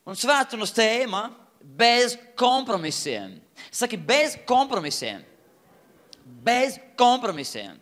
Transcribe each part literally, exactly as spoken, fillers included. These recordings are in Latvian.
Un svētdienas tēma bez kompromisiem. Saki, bez kompromisiem. Bez kompromisiem.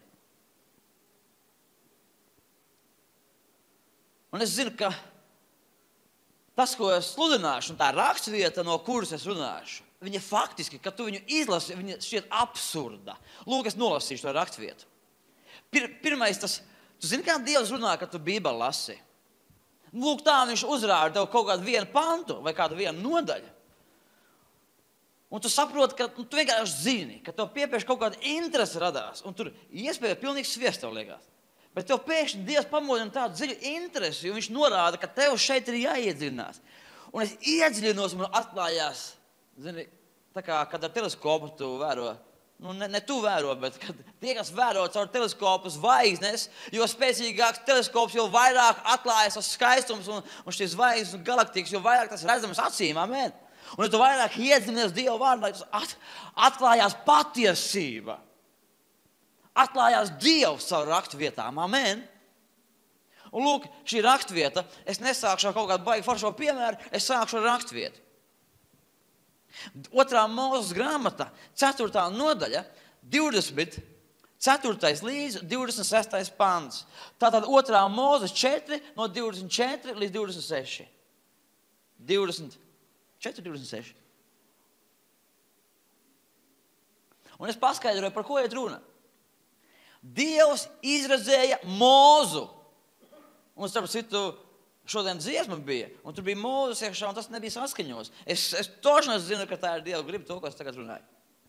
Un es zinu, ka tas, ko es sludināšu, un tā rakstvieta, no kuras es runāšu, viņa faktiski, kad tu viņu izlasi, viņa šķiet absurda. Lūk, es nolasīšu to rakstvietu. Pir, pirmais tas, tu zini, kā Dievs runā, kad tu Bībeli lasi? Lūk, tā viņš uzrāda tev kaut kādu vienu pantu vai kādu vienu nodaļu. Un tu saproti, ka tu vienkārši zini, ka tev piepieši kaut kāda interese radās. Un tur iespēja pilnīgi sviest tev liekas. Bet tev pēkšņi Dievs pamodina tādu dziļu interesi, jo viņš norāda, ka tev šeit ir jāiedziļinās. Un es iedziļinos un atklājās, zini, tā kā, kad ar teleskopu tu vēro, nu ne, ne tu vēro, bet kad tie, kas vēro caur teleskopu zvaigznes, jo spēcīgāks teleskops, jo vairāk atklājas tas skaistums un, un šīs zvaigznes un galaktikas, jo vairāk tas redzams acīm, amen. Un ja tu vairāk iedziļinies Dieva vārdā, tas at, atklājās patiesība. Atklājās Dievs savu rakstvietām, amen. Un lūk, šī rakstvieta, es nesākšu ar kaut kādu baigi foršo piemēru, es sākšu ar rakstvietu. Otrā Mūzes grāmata, ceturtā nodaļa, divdesmit ceturtais līdz divdesmit sestais pants. Tātad otrā Mūzes četri no divdesmit četri līdz divdesmit seši. divdesmit četri, divdesmit seši. Un es paskaidroju, par ko iet runa. Dievs izredzēja Mūzu. Un starp citu, šodien dziesma bija, un tur bija Mūzes iekšā, un tas nebija saskaņos. Es, es toši zinu, ka tā ir Dieva griba, to, ko es tagad runāju.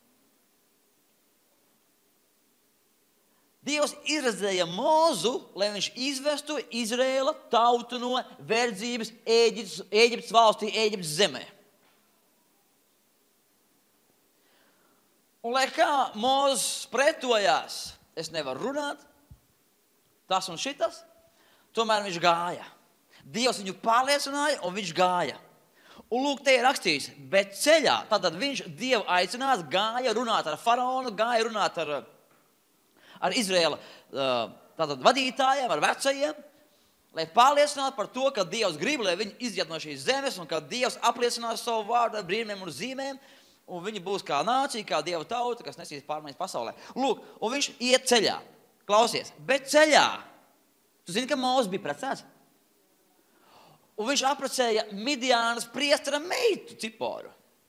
Dievs izredzēja Mūzu, lai viņš izvestu Izraēla tautu no verdzības Ēģiptes, Ēģiptes valstī, Ēģiptes zemē. Un lai kā Mūzes pretojās, es nevaru runāt, tas un šitas, tomēr viņš gāja. Dievs viņu pārliecināja, un viņš gāja. Un lūk, te ir rakstīts, bet ceļā, tātad viņš Dievu aicinās, gāja runāt ar faraonu, gāja runāt ar, ar Izraēla tātad vadītājiem, ar vecajiem, lai pārliecinātu par to, ka Dievs grib, lai viņi iziet no šīs zemes, un ka Dievs apliecinās savu vārdu ar brīnumiem un zīmēm, un viņi būs kā nācija, kā Dieva tauta, kas nesīs pārmaiņas pasaulē. Lūk, un viņš iet ceļā. Klausies, bet ceļā. Tu zini, ka Mūzes bija precēts? Un viņš apprecēja Midjānas priestera meitu Ciporu.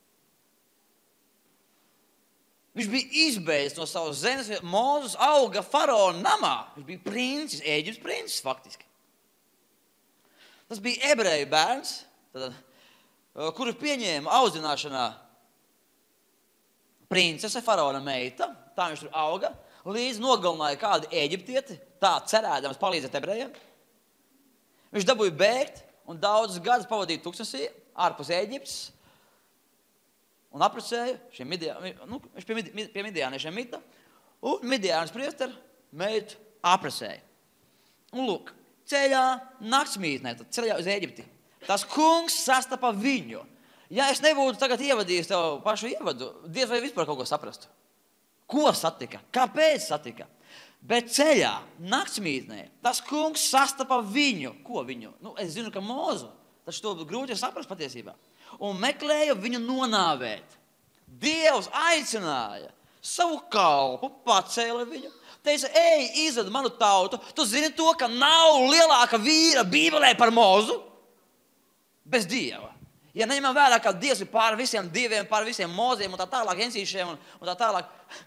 Viņš bija izbēdzis no savas zemes. Mūzes auga faraona namā. Viņš bija princis, Ēģiptes princis faktiski. Tas bija ebreju bērns, tad, kuru pieņēma audzināšanā princese, faraona meita, tā viņš tur auga, līdz nogalināja kādu eģiptieti, tā cerēdams palīdzēt ebrejiem. Viņš dabūja bēgt un daudzus gadus pavadīja tūkstnesī ārpus Ēģiptes un apprecēja šiem Midjāniešiem, nu, viņš pie, mid, pie Midjāniešiem mita, un Midjānas priesteri meitu apprecēja. Un lūk, ceļā naktsmītnē, tad ceļā uz Ēģipti, tas kungs sastapa viņu. Ja es nebūtu tagad ievadījis tev pašu ievadu, Dievs vai vispār kaut ko saprastu. Ko satika? Kāpēc satika? Bet ceļā, naktsmītnē, tas kungs sastapa viņu. Ko viņu? Nu, es zinu, ka Mūzu, taču to grūti saprast patiesībā. Un meklēja viņu nonāvēt. Dievs aicināja savu kalpu, pacēla viņu. Teica, ej, izved manu tautu. Tu zini to, ka nav lielāka vīra Bībelē par Mūzu? Bez Dieva. Ja neņemam vērā, ka Dievs ir pār visiem dieviem, pār visiem Mūziem un tā tālāk encīšiem un, un tā tālāk,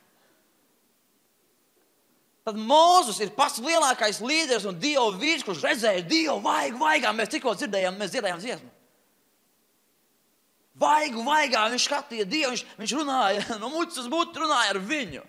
tad Mūzes ir pats lielākais līderis un Dieva vīrs, kurš redzēja Dievu vaigu vaigā. Mēs tikko dzirdējām, mēs dzirdējām dziesmu. Vaigu vaigā viņš skatīja Dievu, viņš, viņš runāja, no muļas uz muti runāja ar viņu.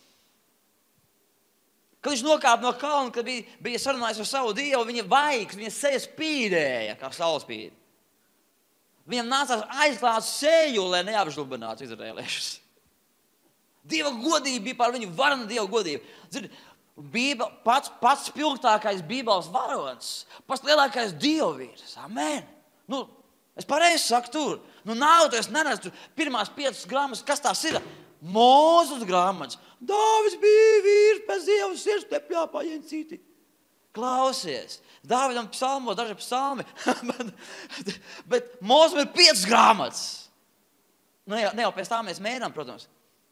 Kad viņš nokāpa no kalna, kad bija, bija sarunājis ar savu Dievu, viņa vaigs, viņa seja spīdēja, kā saules spīd. Viņam nācās aizklāt seju, lai neapžlubinātu izraēliešus. Dieva godība bija par viņu, varana Dieva godība. Zini, Bībel, pats, pats spilgtākais Bībeles varonis, pats lielākais dievvīrs. Amen. Nu, es pareizi saku tur. Nu, nav, tu es neredzu tur pirmās piecas grāmatas, kas tās ir? Mūzes grāmatas. Dāvids bija vīrs, pēc Dieva sirds tepļā paiencīti. Klausies, Dāvidam psalmos, daži psalmi, bet, bet Mūzum ir piecas grāmatas. Nu, ne jau pēc tā mēs mēģinām, protams.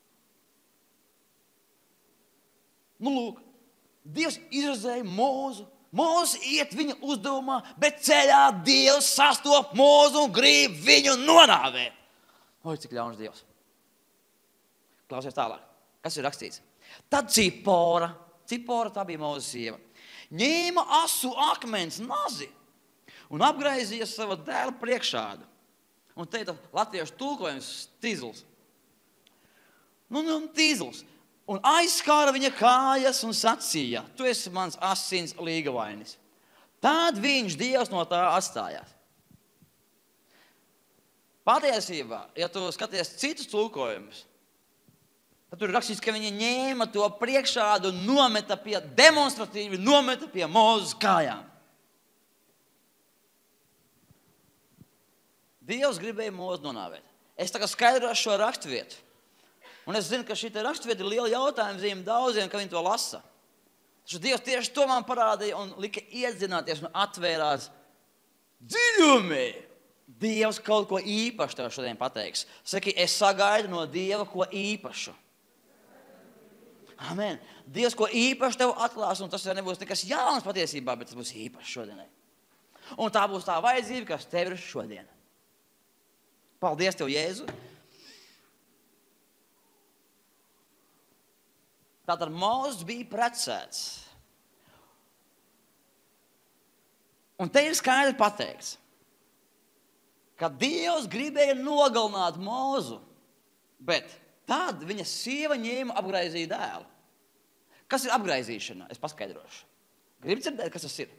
Nu, lūk, Dievs izrazēja Mūzu. Mūzes iet viņa uzdevumā, bet ceļā Dievs sastop Mūzu un grib viņu nonāvēt. Oi, cik ļauns Dievs. Klausies tālāk. Kas ir rakstīts? Tad Cipora, Cipora tā bija Mūzes sieva, ņēma asu akmens nazi un apgraizīja sava dēla priekšādu. Un te ir latviešu tulkojums tīzls. Nu, nu, tīzls. Un aizskāra viņa kājas un sacīja, tu esi mans asins līgavainis. Tad viņš Dievs no tā atstājās. Patiesībā, ja tu skaties citus tulkojumus, tad tur ir rakstīts, ka viņa ņēma to priekšādu un nometa pie, demonstratīvi nometa pie Mūzes kājām. Dievs gribēja Mūzu nonāvēt. Es tagad skaidrošu šo rakstvietu. Un es zinu, ka šī rakstvieta ir liela jautājuma zīme daudziem, ka viņi to lasa. Taču Dievs tieši to man parādīja un lika iedzināties un atvērās dziļumi. Dievs kaut ko īpašu tev šodien pateiks. Saki, es sagaidu no Dieva ko īpašu. Amen. Dievs ko īpašu tev atklās, un tas nebūs nekas jauns patiesībā, bet tas būs īpašs šodienai. Un tā būs tā vajadzība, kas tev ir šodien. Paldies tev, Jēzu. Tātad Mūzes bija precēts. Un te ir skaidri pateikts, ka Dievs gribēja nogalināt Mūzu, bet tad viņa sieva ņēma apgraizīja dēlu. Kas ir apgraizīšana? Es paskaidrošu. Gribi dzirdēt, kas tas ir?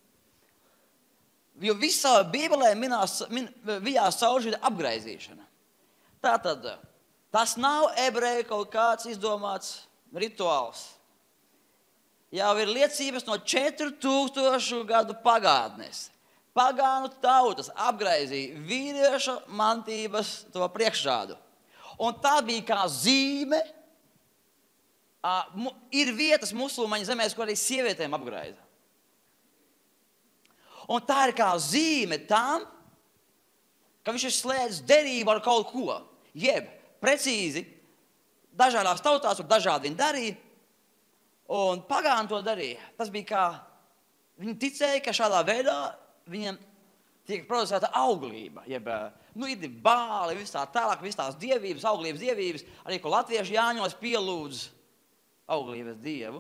Jo visā Bībelē minās, min, vijās caur šī apgraizīšana. Tātad tas nav ebreju kaut kāds izdomāts rituāls. Jau ir liecības no četru tūkstošu gadu pagātnes. Pagānu tautas apgraizīja vīrieša mantības to priekšādu. Un tā bija kā zīme. Uh, ir vietas musulmaņu zemēs, kur arī sievietēm apgraiza. Un tā ir kā zīme tam, ka viņš ir slēdzis derību ar kaut ko. Jeb, precīzi, dažādās tautās, kur dažādi viņi darīja, un pagāni to darīja. Tas bija kā, viņi ticēja, ka šādā veidā viņiem tiek producēta auglība, jeb, nu, ir bāli, viss tā tālāk, viss tās dievības, auglības dievības, arī, ko latvieši Jāņos pielūdz auglības dievu.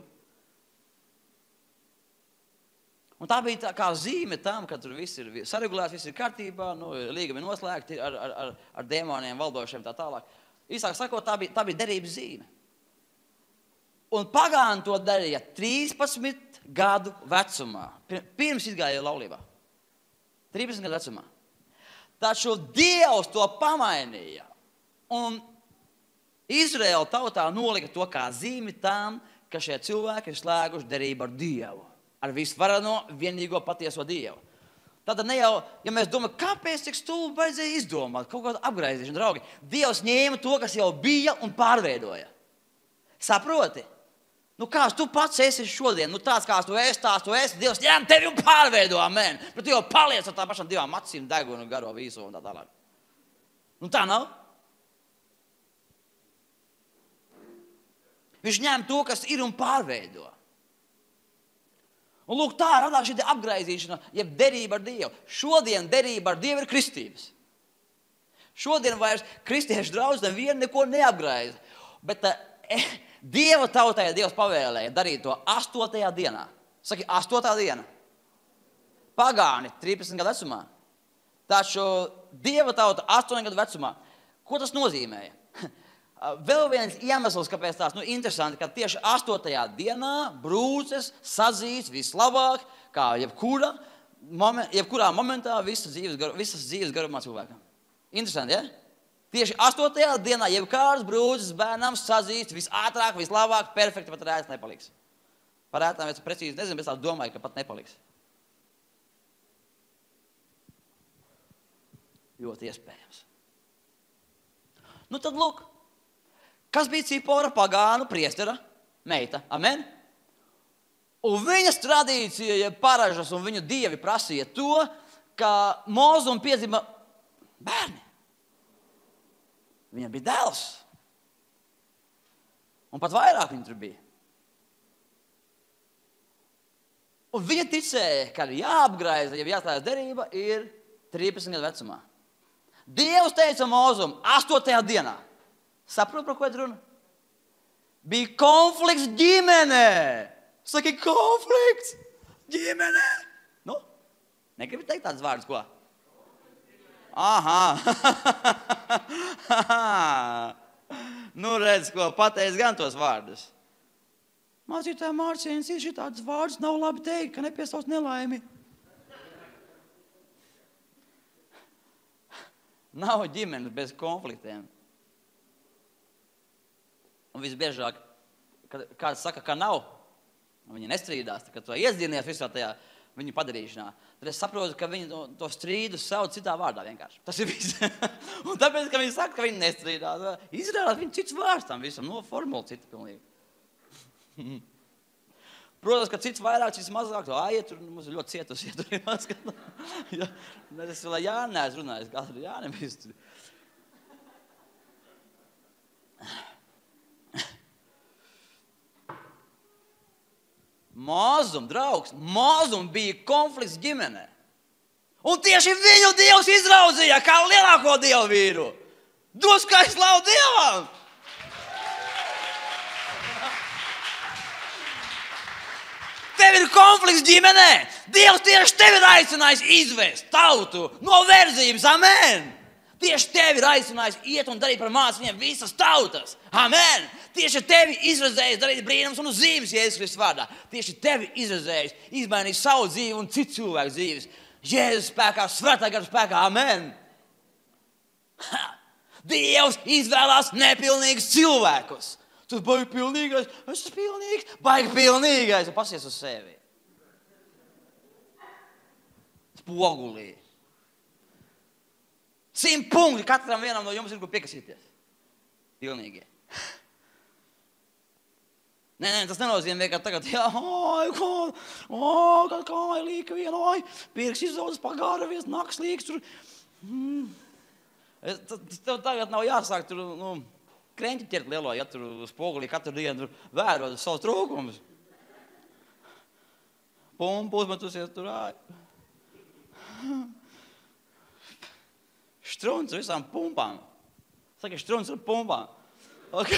Un tā bija tā kā zīme tam, ka tur viss ir saregulēts, viss ir kārtībā, nu, līgumi noslēgti ar, ar, ar, ar demoniem, valdošiem tā tālāk. Īsāk sakot, tā bija, tā bija derības zīme. Un pagāni to darīja trīspadsmit gadu vecumā, pirms izgāja laulībā. trīspadsmit gadu vecumā. Taču Dievs to pamainīja. Un Izraēla tautā nolika to kā zīmi tam, ka šie cilvēki ir slēguši derību ar Dievu. Ar visvarano vienīgo patieso Dievu. Tātad ne jau, ja mēs domājam, kāpēc tik stulbi vajadzēja izdomāt kaut kādu apgraizīšanu, draugi. Dievs ņēma to, kas jau bija un pārveidoja. Saproti? Nu kāds tu pats esi šodien, nu tāds kāds tu esi, tāds tu esi, Dievs ņēma tevi un pārveido, amen. Bet tu jau paliec ar tā pašām divām acīm, degunu, garo visu un tā tālāk. Nu tā nav? Viņš ņēma to, kas ir un pārveido. Un lūk, tā radās šī apgraizīšana, jeb derība ar Dievu. Šodien derība ar Dievu ir kristības. Šodien vairs kristiešu draudz nevienu neko neapgraiza. Bet eh, Dieva tautai Dievs pavēlēja darīt to astotajā dienā. Saki, astotā diena. Pagāni, trīspadsmit gadu vecumā. Taču Dieva tauta astoņu gadu vecumā. Ko tas nozīmēja? Vēl viens iemesls, kāpēc tās nu, interesanti, ka tieši astotajā dienā brūces sadzīst vislabāk, kā jebkura, moment, jebkurā momentā visas dzīves, gar, visas dzīves garumā cilvēkam. Interesanti, ja? Tieši astotajā dienā jebkādas brūces bērnam sadzīst visātrāk, vislabāk, perfekti, pat rēts nepaliks. Par rētām es precīzi nezinu, bet es domāju, ka pat nepaliks. Ļoti iespējams. Nu tad lūk. Kas bija Cipora pagānu priestera meita? Amen? Un viņas tradīcija, ja paražas un viņu dievi prasīja to, ka Mūzum piedzima bērni. Viņam bija dēls. Un pat vairāk viņa tur bija. Un viņa ticēja, ka jāapgraiza, ja jāklājas derība, ir trīsdesmit gadu vecumā. Dievs teica Mūzum astotajā dienā. Saprot, par ko ir runa? Bija konflikts ģimenē. Saki, konflikts ģimenē. Nu, negribi teikt tāds vārds, ko? Aha. Nu, redz, ko pateic gan tos vārdus. Mācītāja Mārciņas ir šitāds vārds, nav labi teikt, ka nepiesauc nelaimi. Nav ģimenes bez konfliktiem. Un visbiežāk, kad kāds saka, ka nav, un viņi nestrīdās, kad to iedzīvinies visā tajā viņu padarīšanā, tad es saprotu, ka viņi to, to strīdu sauc citā vārdā vienkārši. Tas ir viss. Un tāpēc, ka viņi saka, ka viņi nestrīdās, izrādās viņi cits vārds tam visam, no formula cita pilnīgi. Protams, ka cits vairāk, cits mazāk, aiet, tur mums ir ļoti cietus, ja tur ir mazāk. Ja, es vēl Jānēs runāju, kā tur Jānēs. Mūzum, draugs, Mūzum bija konflikts ģimenē. Un tieši viņu Dievs izraudzīja kā lielāko dievu vīru. Dos, kā slavu Dievam! Tev ir konflikts ģimenē. Dievs tieši tevi ir aicinājis izvest tautu no verzības. Amen. Tieši tevi ir aicinājis iet un darīt par mācekļiem visas tautas. Amen. Tieši tevi izredzējis darīt brīnums un zīmes Jēzus Kristus vārdā. Tieši tevi izredzējis izmainīt savu dzīvi un citu cilvēku dzīves. Jēzus spēkā, svētā gara spēkā. Amen. Ha. Dievs izvēlās nepilnīgus cilvēkus. Tu baigi pilnīgais, es esmu pilnīgs, baigi pilnīgais, un pasies uz sevi. Spogulī. Simt punkti katram vienam no jums ir, ko piekasīties. Pilnīgi. Nē, nē, tas nenozīmē, ka tagad, jā, oi, ko, o, kā kāja līka viena, oi, pirks izaudzes pagāravies, naks līks, tur. Mm. Es, tev tagad nav jāsāk tur, nu, kreņķi ķert lielo, ja tur spogulī katru dienu vērot savus trūkumus. Pumpu uzmetusies tur āj. Strunts visām pumpām. Saka, strunts ar pumpām. Okay.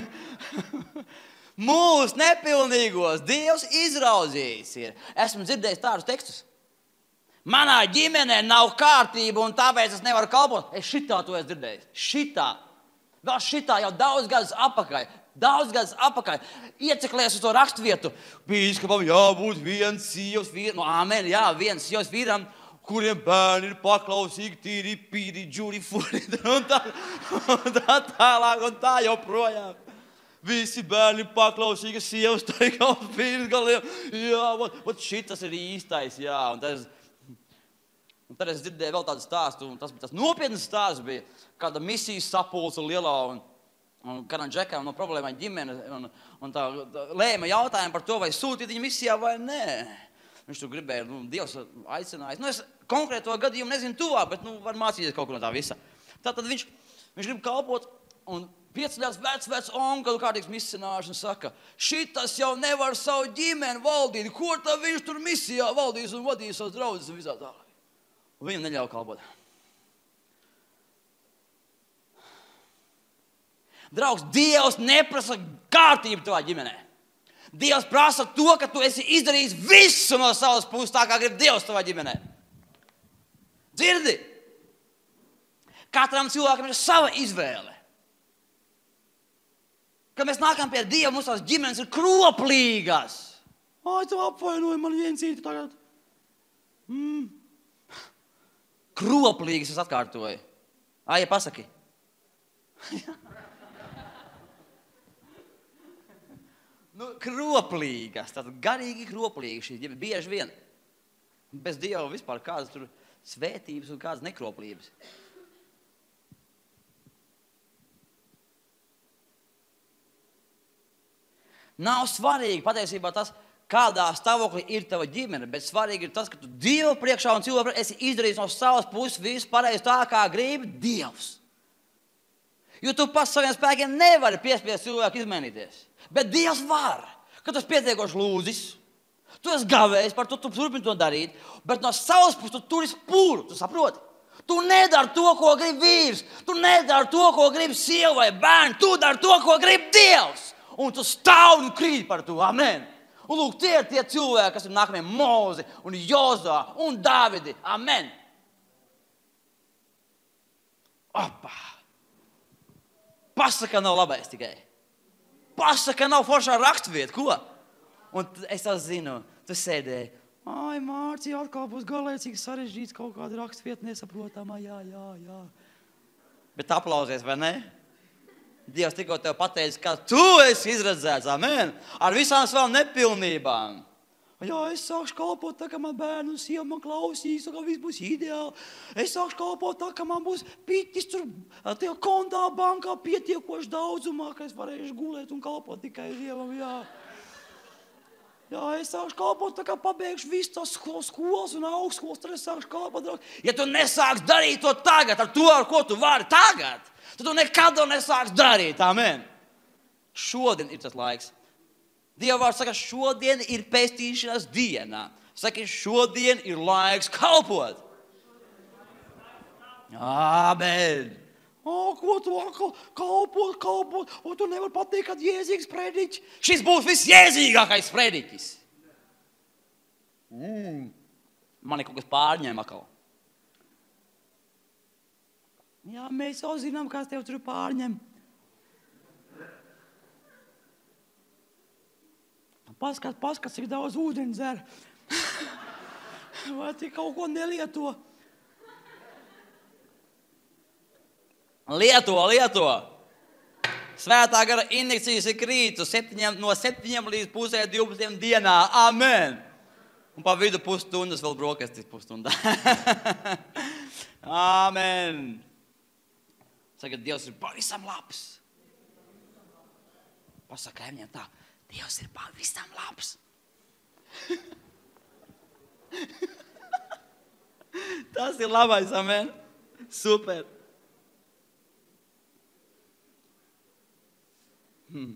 Mūs nepilnīgos Dievs izraudzījis ir. Esmu dzirdējis tādus tekstus. Manā ģimenē nav kārtība un tāpēc es nevaru kalpot. Es šitā to esmu dzirdējis. Šitā. Vēl šitā jau daudz gadus apakaļ, daudz gadus apakaļ, ieceklēs uz to rakstvietu. Bīskapam jābūt viens sievas vīram, no amen, jā, viens sievas vīram, kuriem bērni ir paklausīgi, tīri, pīri, džuri, furi, un tā, un tā tālāk, un tā joprojām. Visi bērni ir paklausīgi, sievas taikās pīris galiem, jā, ot, ot šitas ir īstais, jā, un tas... Un tad es dzirdēju vēl tādu stāstu, un tas bija tas nopietnas stāsts bija, kāda misijas sapulce lielā, un, un kādam džekam no problēmām ģimene, un, un tā, tā lēma jautājumu par to, vai sūtīt viņu misijā vai nē. Viņš tur gribēja, nu, Dievs aicinājis. Nu, es konkrēto gadījumu nezinu tuvāk, bet, nu, var mācīties kaut ko no tā visa. Tātad viņš, viņš grib kalpot, un piecļās vec, vec onkalu kārtīgs misionārs un saka, šitas jau nevar savu ģimeni valdīt, kur tad viņš tur misijā valdīs un vadīs savus draudzes un visā tā. Un viņam neļauj kalpot. Draugs, Dievs neprasa kārtību tavā ģimenē. Dievs prasa to, ka tu esi izdarījis visu no savas puses, tā kā grib Dievs tavā ģimenē. Dzirdi? Katram cilvēkam ir sava izvēle. Kad mēs nākam pie Dieva, mums tās ģimenes ir kroplīgas. Ai, tu apvainoji man viencīti tagad. Mm. Kroplīgas es atkārtoju. Ai, ja pasaki. Nu, kroplīgas, tātad garīgi kroplīgas šīs ģimenes, bieži vien. Bez Dieva vispār kādas tur svētības un kādas nekroplības. Nav svarīgi patiesībā tas, kādā stāvoklī ir tava ģimene, bet svarīgi ir tas, ka tu Dievu priekšā un cilvēku priekšā esi izdarījis no savas puses visu pareizi tā, kā grib Dievs. Jo tu pats saviem spēkiem nevari piespiest cilvēku izmainīties. Bet Dievs var, ka tu esi pietiekoši lūdzis. Tu esi gavējis par to, tu turpini to darīt, bet no savas puses tu turi spūru, tu saproti? Tu nedari to, ko grib vīrs, tu nedari to, ko grib sieva vai bērni, tu dari to, ko grib Dievs. Un tu stāv un krīt par to, amen. Un lūk, tie ir tie cilvēki, kas ir nākamie Mozi un Jozā un Dāvidi, amen. Opa! Pasaka nav labais tikai. Pasaka nav foršā rakstvieta, ko? Un es tā zinu, tu sēdēji, ai, Mārci, atkal būs galēcīgi sarežģīts kaut kāda rakstvieta nesaprotamā, jā, jā, jā. Bet aplausies, vai ne? Dievs tikko tev pateicis, ka tu esi izredzēts, amen, ar visām savām nepilnībām. Jā, es sākšu kalpot tā, ka man bērni un sieva man klausīs, ka viss būs ideāli. Es sākšu kalpot tā, ka man būs piķis tur tajā kontā bankā pietiekoši daudzumā, ka es varēšu gulēt un kalpot tikai Dievam, jā. Jā, es sākšu kalpot tā, kā pabeigšu visu tās skolas un augstskolas, tad es sākšu kalpot. Ja tu nesāks darīt to tagad, ar to, ar ko tu vari tagad, tad tu nekad to nesāks darīt, amen. Šodien ir tas laiks. Dieva vārds saka, šodien ir pestīšanas diena. Saka, šodien ir laiks kalpot. Amen. O, ko tu atkal kalpot, kalpot, un tu nevar pateikt, kad jēzīgs prediķis. Šis būs visjēzīgākais prediķis. Mm. Mani kaut kas pārņēma atkal. Jā, mēs jau zinām, kas tev tur pārņem. Paskat, paskat, cik daudz ūdeni dzer. Vai tik kaut ko nelieto? Lieto, lieto. Svētā gara injekcijas ir krītu septiņiem, no septiņiem līdz pusē divpadsmitiem dienā. Amen. Un pa vidu pusstundas vēl brokastis pusstundā. Amen. Saka, Dievs ir pavisam labs. Pasaka kaimiņiem tā. Dievs ir pavisam labs. Tas ir labais, amen. Super. Hmm.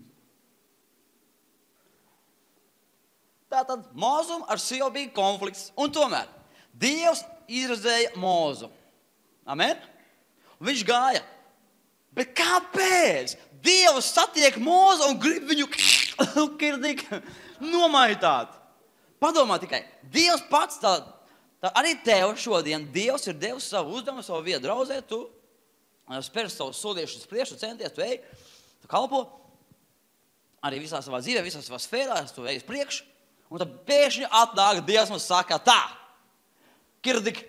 Tātad Mozum ar sievu bija konflikts. Un tomēr Dievs izredzēja Mozu. Amen. Un viņš gāja. Bet kāpēc? Dievs satiek Mozu un grib viņu kirdīgi nomaitāt. Padomā tikai. Dievs pats, tā, tā arī tev šodien, Dievs ir devis savu uzdevumu, savu vietu draudzē, tu spēr savu solīšus priekšu, centies, tu ej, tu kalpo, arī visā savā dzīvē, visā savā sfērās, tu ej uz priekšu, un tad pēkšņi atnāk Dievs un saka tā, kirdīgi.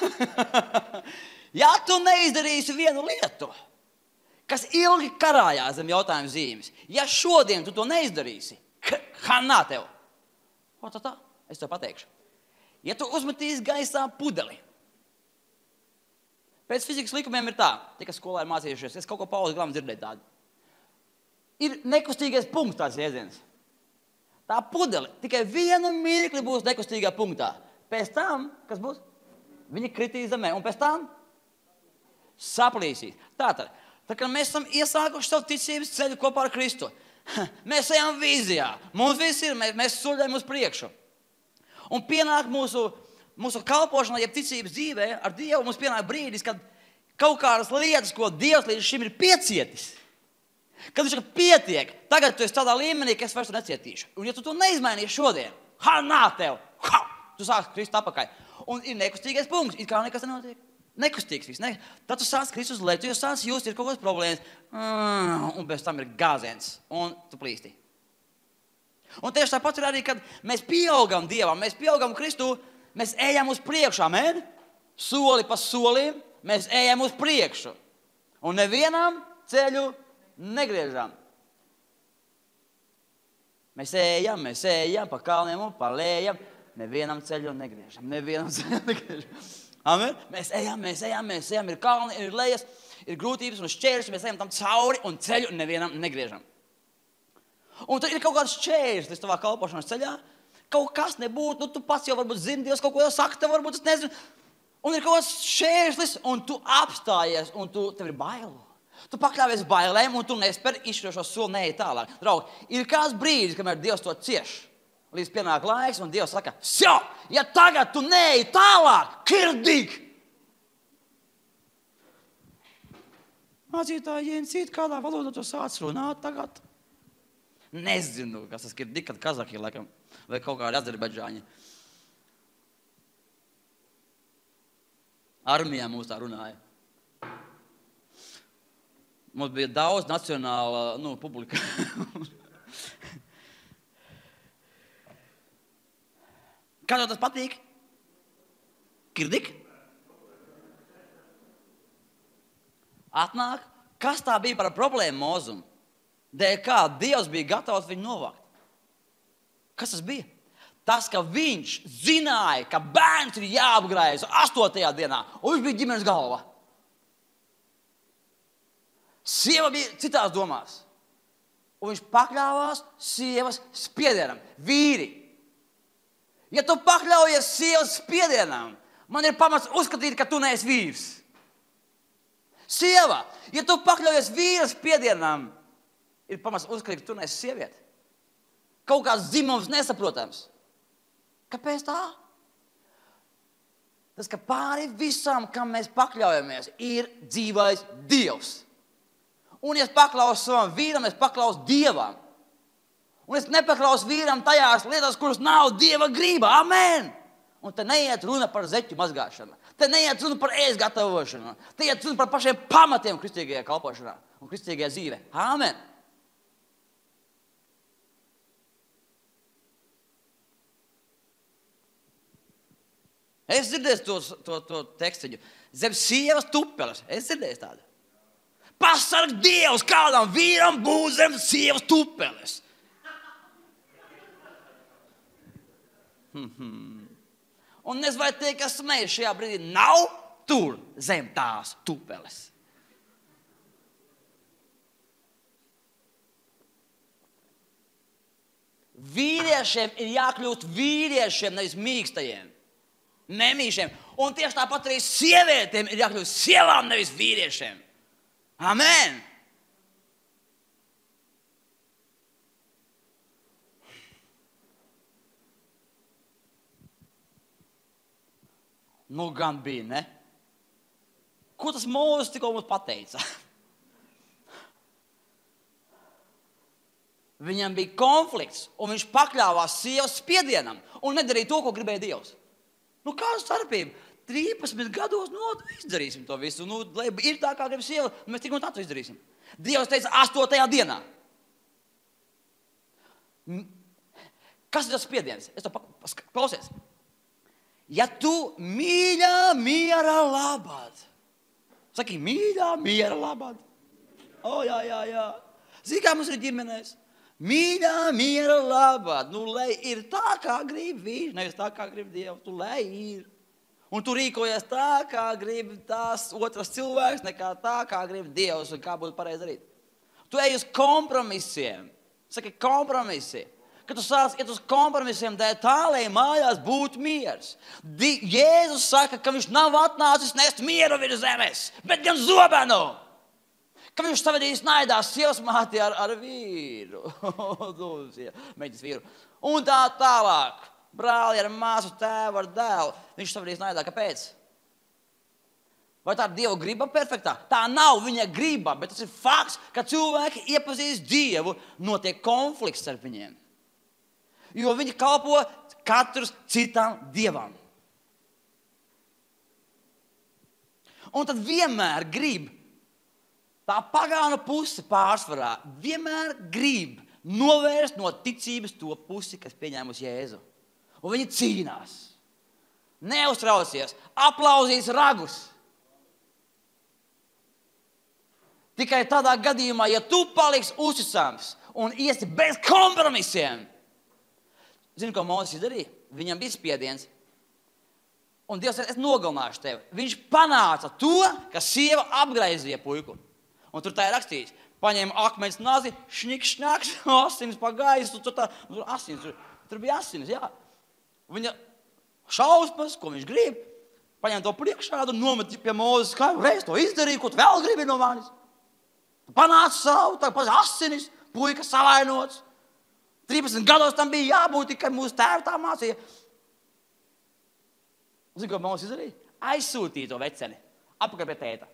Ja tu neizdarīsi vienu lietu, kas ilgi karājās zem jautājuma zīmes. Ja šodien tu to neizdarīsi, hanā tev. O, tā, tā, es tev pateikšu. Ja tu uzmetīsi gaisā pudeli, pēc fizikas likumiem ir tā, tie, kas skolā ir mācījušies, es kaut ko pauzi grāmatu dzirdēju tādu. Ir nekustīgais punkts tāds jēdziens. Tā pudeli tikai vienu mirkli būs nekustīgā punktā. Pēc tam, kas būs? Viņi kritīs zemē, un pēc tam saplīsīs. Tātad, tā kā mēs esam iesākuši savu ticības ceļu kopā ar Kristu. Mēs ejam vīzijā. Mums viss ir, mēs, mēs soļam uz priekšu. Un pienāk mūsu, mūsu kalpošanā, jeb ticības dzīvē ar Dievu, mums pienāk brīdis, kad kaut kādas lietas, ko Dievs līdz šim ir piecietis, kad viņš saka, pietiek, tagad tu esi tādā līmenī, ka es vairs to necietīšu. Un ja tu to neizmainīsi šodien, hanā tev, ha, tu sāks krist apakai. Un ir nekustīgais punkts, it kā nekas nenotiek. Nekustīgs viss. Ne? Tad tu sāc krist uz leju, tu jau sāc just, ir kaut kādas problēmas, un pēc tam ir gāziens, un tu plīsti. Un tieši tāpat ir arī, kad mēs pieaugam Dievam, mēs pieaugam Kristu, mēs ejam uz priekšu, amen? Soli pa solim, mēs ejam uz priekšu. Un nevienam ceļu negriežam. Mēs ejam, mēs ejam pa kalniem un pa lejam, nevienam ceļu negriežam, nevienam ceļu negriežam. Amen. Mēs ejam, mēs ejam, mēs ejam, ir kalni, ir lejas, ir grūtības un šķēršļi, mēs ejam tam cauri un ceļu nevienam negriežam. Un tad ir kaut kāds šķēršļis tavā kalpošanas ceļā, kaut kas nebūtu, nu tu pats jau varbūt zini, Dievs kaut ko jau saka, tev varbūt es nezinu. Un ir kaut kāds šķērslis, un tu apstājies, un tu, tev ir bail. Tu pakļāvies bailēm, un tu nespēr izšķirošo soli neej tālāk. Draugi, ir kāds brīdis, kamēr Dievs to cieš. Līdz pienāk laiks, un Dievs saka, "Sjā, ja tagad tu neej tālāk, kirdīgi!" Mācītāji, Jēncīt, kādā valodā tu sāc runāt tagad? Nezinu, kas tas kirdīgi, kad kazaki, laikam, vai kaut kādi azerbaidžāņi. Armijā mums tā runāja. Mums bija daudz nacionāla, nu, publika. Kā tev tas patīk? Kirdik? Atnāk, kas tā bija par problēmu Mozum? Dēļ kā Dievs bija gatavs viņu novākt. Kas tas bija? Tas, ka viņš zināja, ka bērns ir jāapgraiz astotajā dienā, un viņš bija ģimenes galva. Sieva bija citās domās. Un viņš pakļāvās sievas spiedienam. Vīri, ja tu pakļaujies sievas spiedienam, man ir pamats uzskatīt, ka tu neesi vīrs. Sieva, ja tu pakļaujies vīra spiedienam, ir pamats uzskatīt, ka tu neesi sieviete. Kaut kāds dzimums nesaprotams. Kāpēc tā? Tas, ka pāri visam, kam mēs pakļaujamies, ir dzīvais Dievs. Un ja es paklausu savam vīram, es paklausu Dievam. Un es nepaklausu vīram tajās lietās, kuras nav Dieva grība. Amen! Un te neiet runa par zeķu mazgāšanu. Te neiet runa par ēst gatavošanu. Te iet runa par pašiem pamatiem kristīgajā kalpošanā un kristīgajā dzīvē. Amen! Es dzirdēju to, to, to tekstiņu. Zem sievas tupeles. Es dzirdēju tādu. Pasarg Dievs, kādam vīram būs zem sievas tupeles. Hmm. Un es vai tie, kas smējas šajā brīdī, nav tur zem tās tupeles. Vīriešiem ir jākļūt vīriešiem, nevis mīkstajiem, nemīšiem. Un tieši tāpat arī sievietēm ir jākļūt sievām, nevis vīriešiem. Amen! Nu gan bija, ne? Ko tas Mūzes tikko mums pateica? Viņam bija konflikts, un viņš pakļāvās sievas spiedienam un nedarīja to, ko gribēja Dievs. Nu, kāda starpība? trīsdesmit gados, nu, izdarīsim to visu. Nu, lai ir tā, kā grib sieva, mēs tik un tā to izdarīsim. Dievs teica astotajā dienā. Kas ir tas spiediens? Es to klausies. Ja tu mīļā miera labad. Saki, mīļā miera labad. O, jā, jā, jā. Zini, kā mums ir ģimenēs? Mīļā miera labad. Nu, lai ir tā, kā grib vīrs, nevis tā, kā grib Dievs. Tu lai ir. Un tu rīkojies tā, kā grib tās otras cilvēks, nekā tā, kā grib Dievs un kā būtu pareizi darīt. Tu ej uz kompromisiem. Saki, kompromisi. Kad tu sāc iet uz kompromisiem, dēļ tā, lai mājās būtu miers. Di- Jēzus saka, ka viņš nav atnācis nest mieru virs zemes, bet gan zobenu. Ka viņš savadīs naidās sievas māti ar, ar vīru. Mēģis vīru. Un tā tālāk. Brāli ar māsu, tēvu ar dēlu. Viņš savadīs naidā. Kāpēc? Vai tā ir Dieva griba perfektā? Tā nav viņa griba, bet tas ir fakts, ka cilvēki iepazīst Dievu, notiek konflikts ar viņiem. Jo viņi kalpo katrs citam dievam. Un tad vienmēr grib, tā pagāna puse pārsvarā, vienmēr grib novērst no ticības to pusi, kas pieņēmusi Jēzu. Un viņi cīnās. Neuztraucies, aplauzīs ragus. Tikai tādā gadījumā, ja tu paliksi uzticams un iesi bez kompromisiem. Zini, ko Mūzes izdarīja? Viņam bija spiediens. Un Dievs teica, es nogalināšu tevi. Viņš panāca to, ka sieva apgraizīja puiku. Un tur tā ir rakstīts. Paņēma akmeņus nazi, šņik, šņaks, asins pa gaisu, tur tā, tur asins, tur, tur bija asins, jā. Viņa šausmas, ko viņš grib, paņem to priekšādu, nomet pie Mūzes, kā reiz to izdarīja, ko tu vēl gribi no manis. Panāc savu, tā pats asinis, puika savainots. trīsdesmit gados tam bija jābūt, tikai mūsu tēvi tā mācīja. Zini, ko Mūzes izdarīja? Aizsūtīja to veceni apakaļ pie tēta.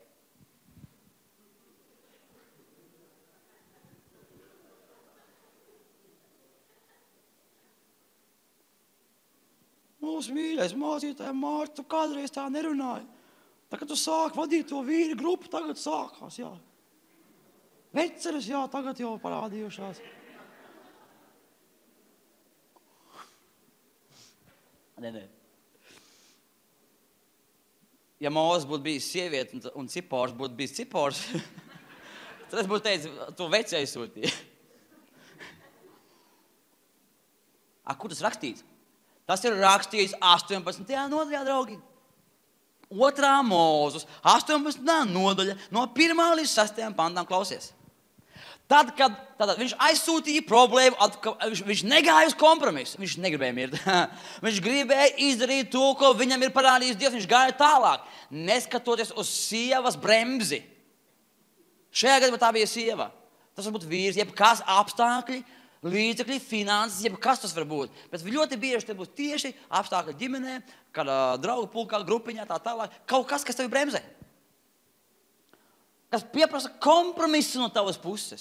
Mūsu mīļais mācītāja Mārta, tu kādreiz tā nerunāji. Tagad tu sāk vadīt to vīri grupu, tagad sākās, jā. Veceres, jā, tagad jau parādījušās. Nē, nē. Ja Mūzes būtu bijis sieviete un, un Cipors būtu bijis Cipors, tad es būtu teicis, to veci aizsūtīja. A, kur tas rakstīts? Tas ir rakstīts astoņpadsmitajā nodaļā, draugi. Otrā Mūzes, astoņpadsmitā nodaļa, no pirmā līdz sastajām pantām klausies. Tad, kad tad, viņš aizsūtīja problēmu, viņš, viņš negāja uz kompromisu, viņš negribēja mirt. Viņš gribēja izdarīt to, ko viņam ir parādījis Dievs, viņš gāja tālāk, neskatoties uz sievas bremzi. Šajā gadījumā tā bija sieva. Tas var būt vīrs, jebkas apstākļi, līdzekļi, finanses, jebkas tas var būt. Bet ļoti bieži te būs tieši apstākļi ģimenē, kad uh, draugu pulkā, grupiņā, tā tālāk. Kaut kas, kas tevi bremzē. Kas pieprasa kompromisu no tavas puses.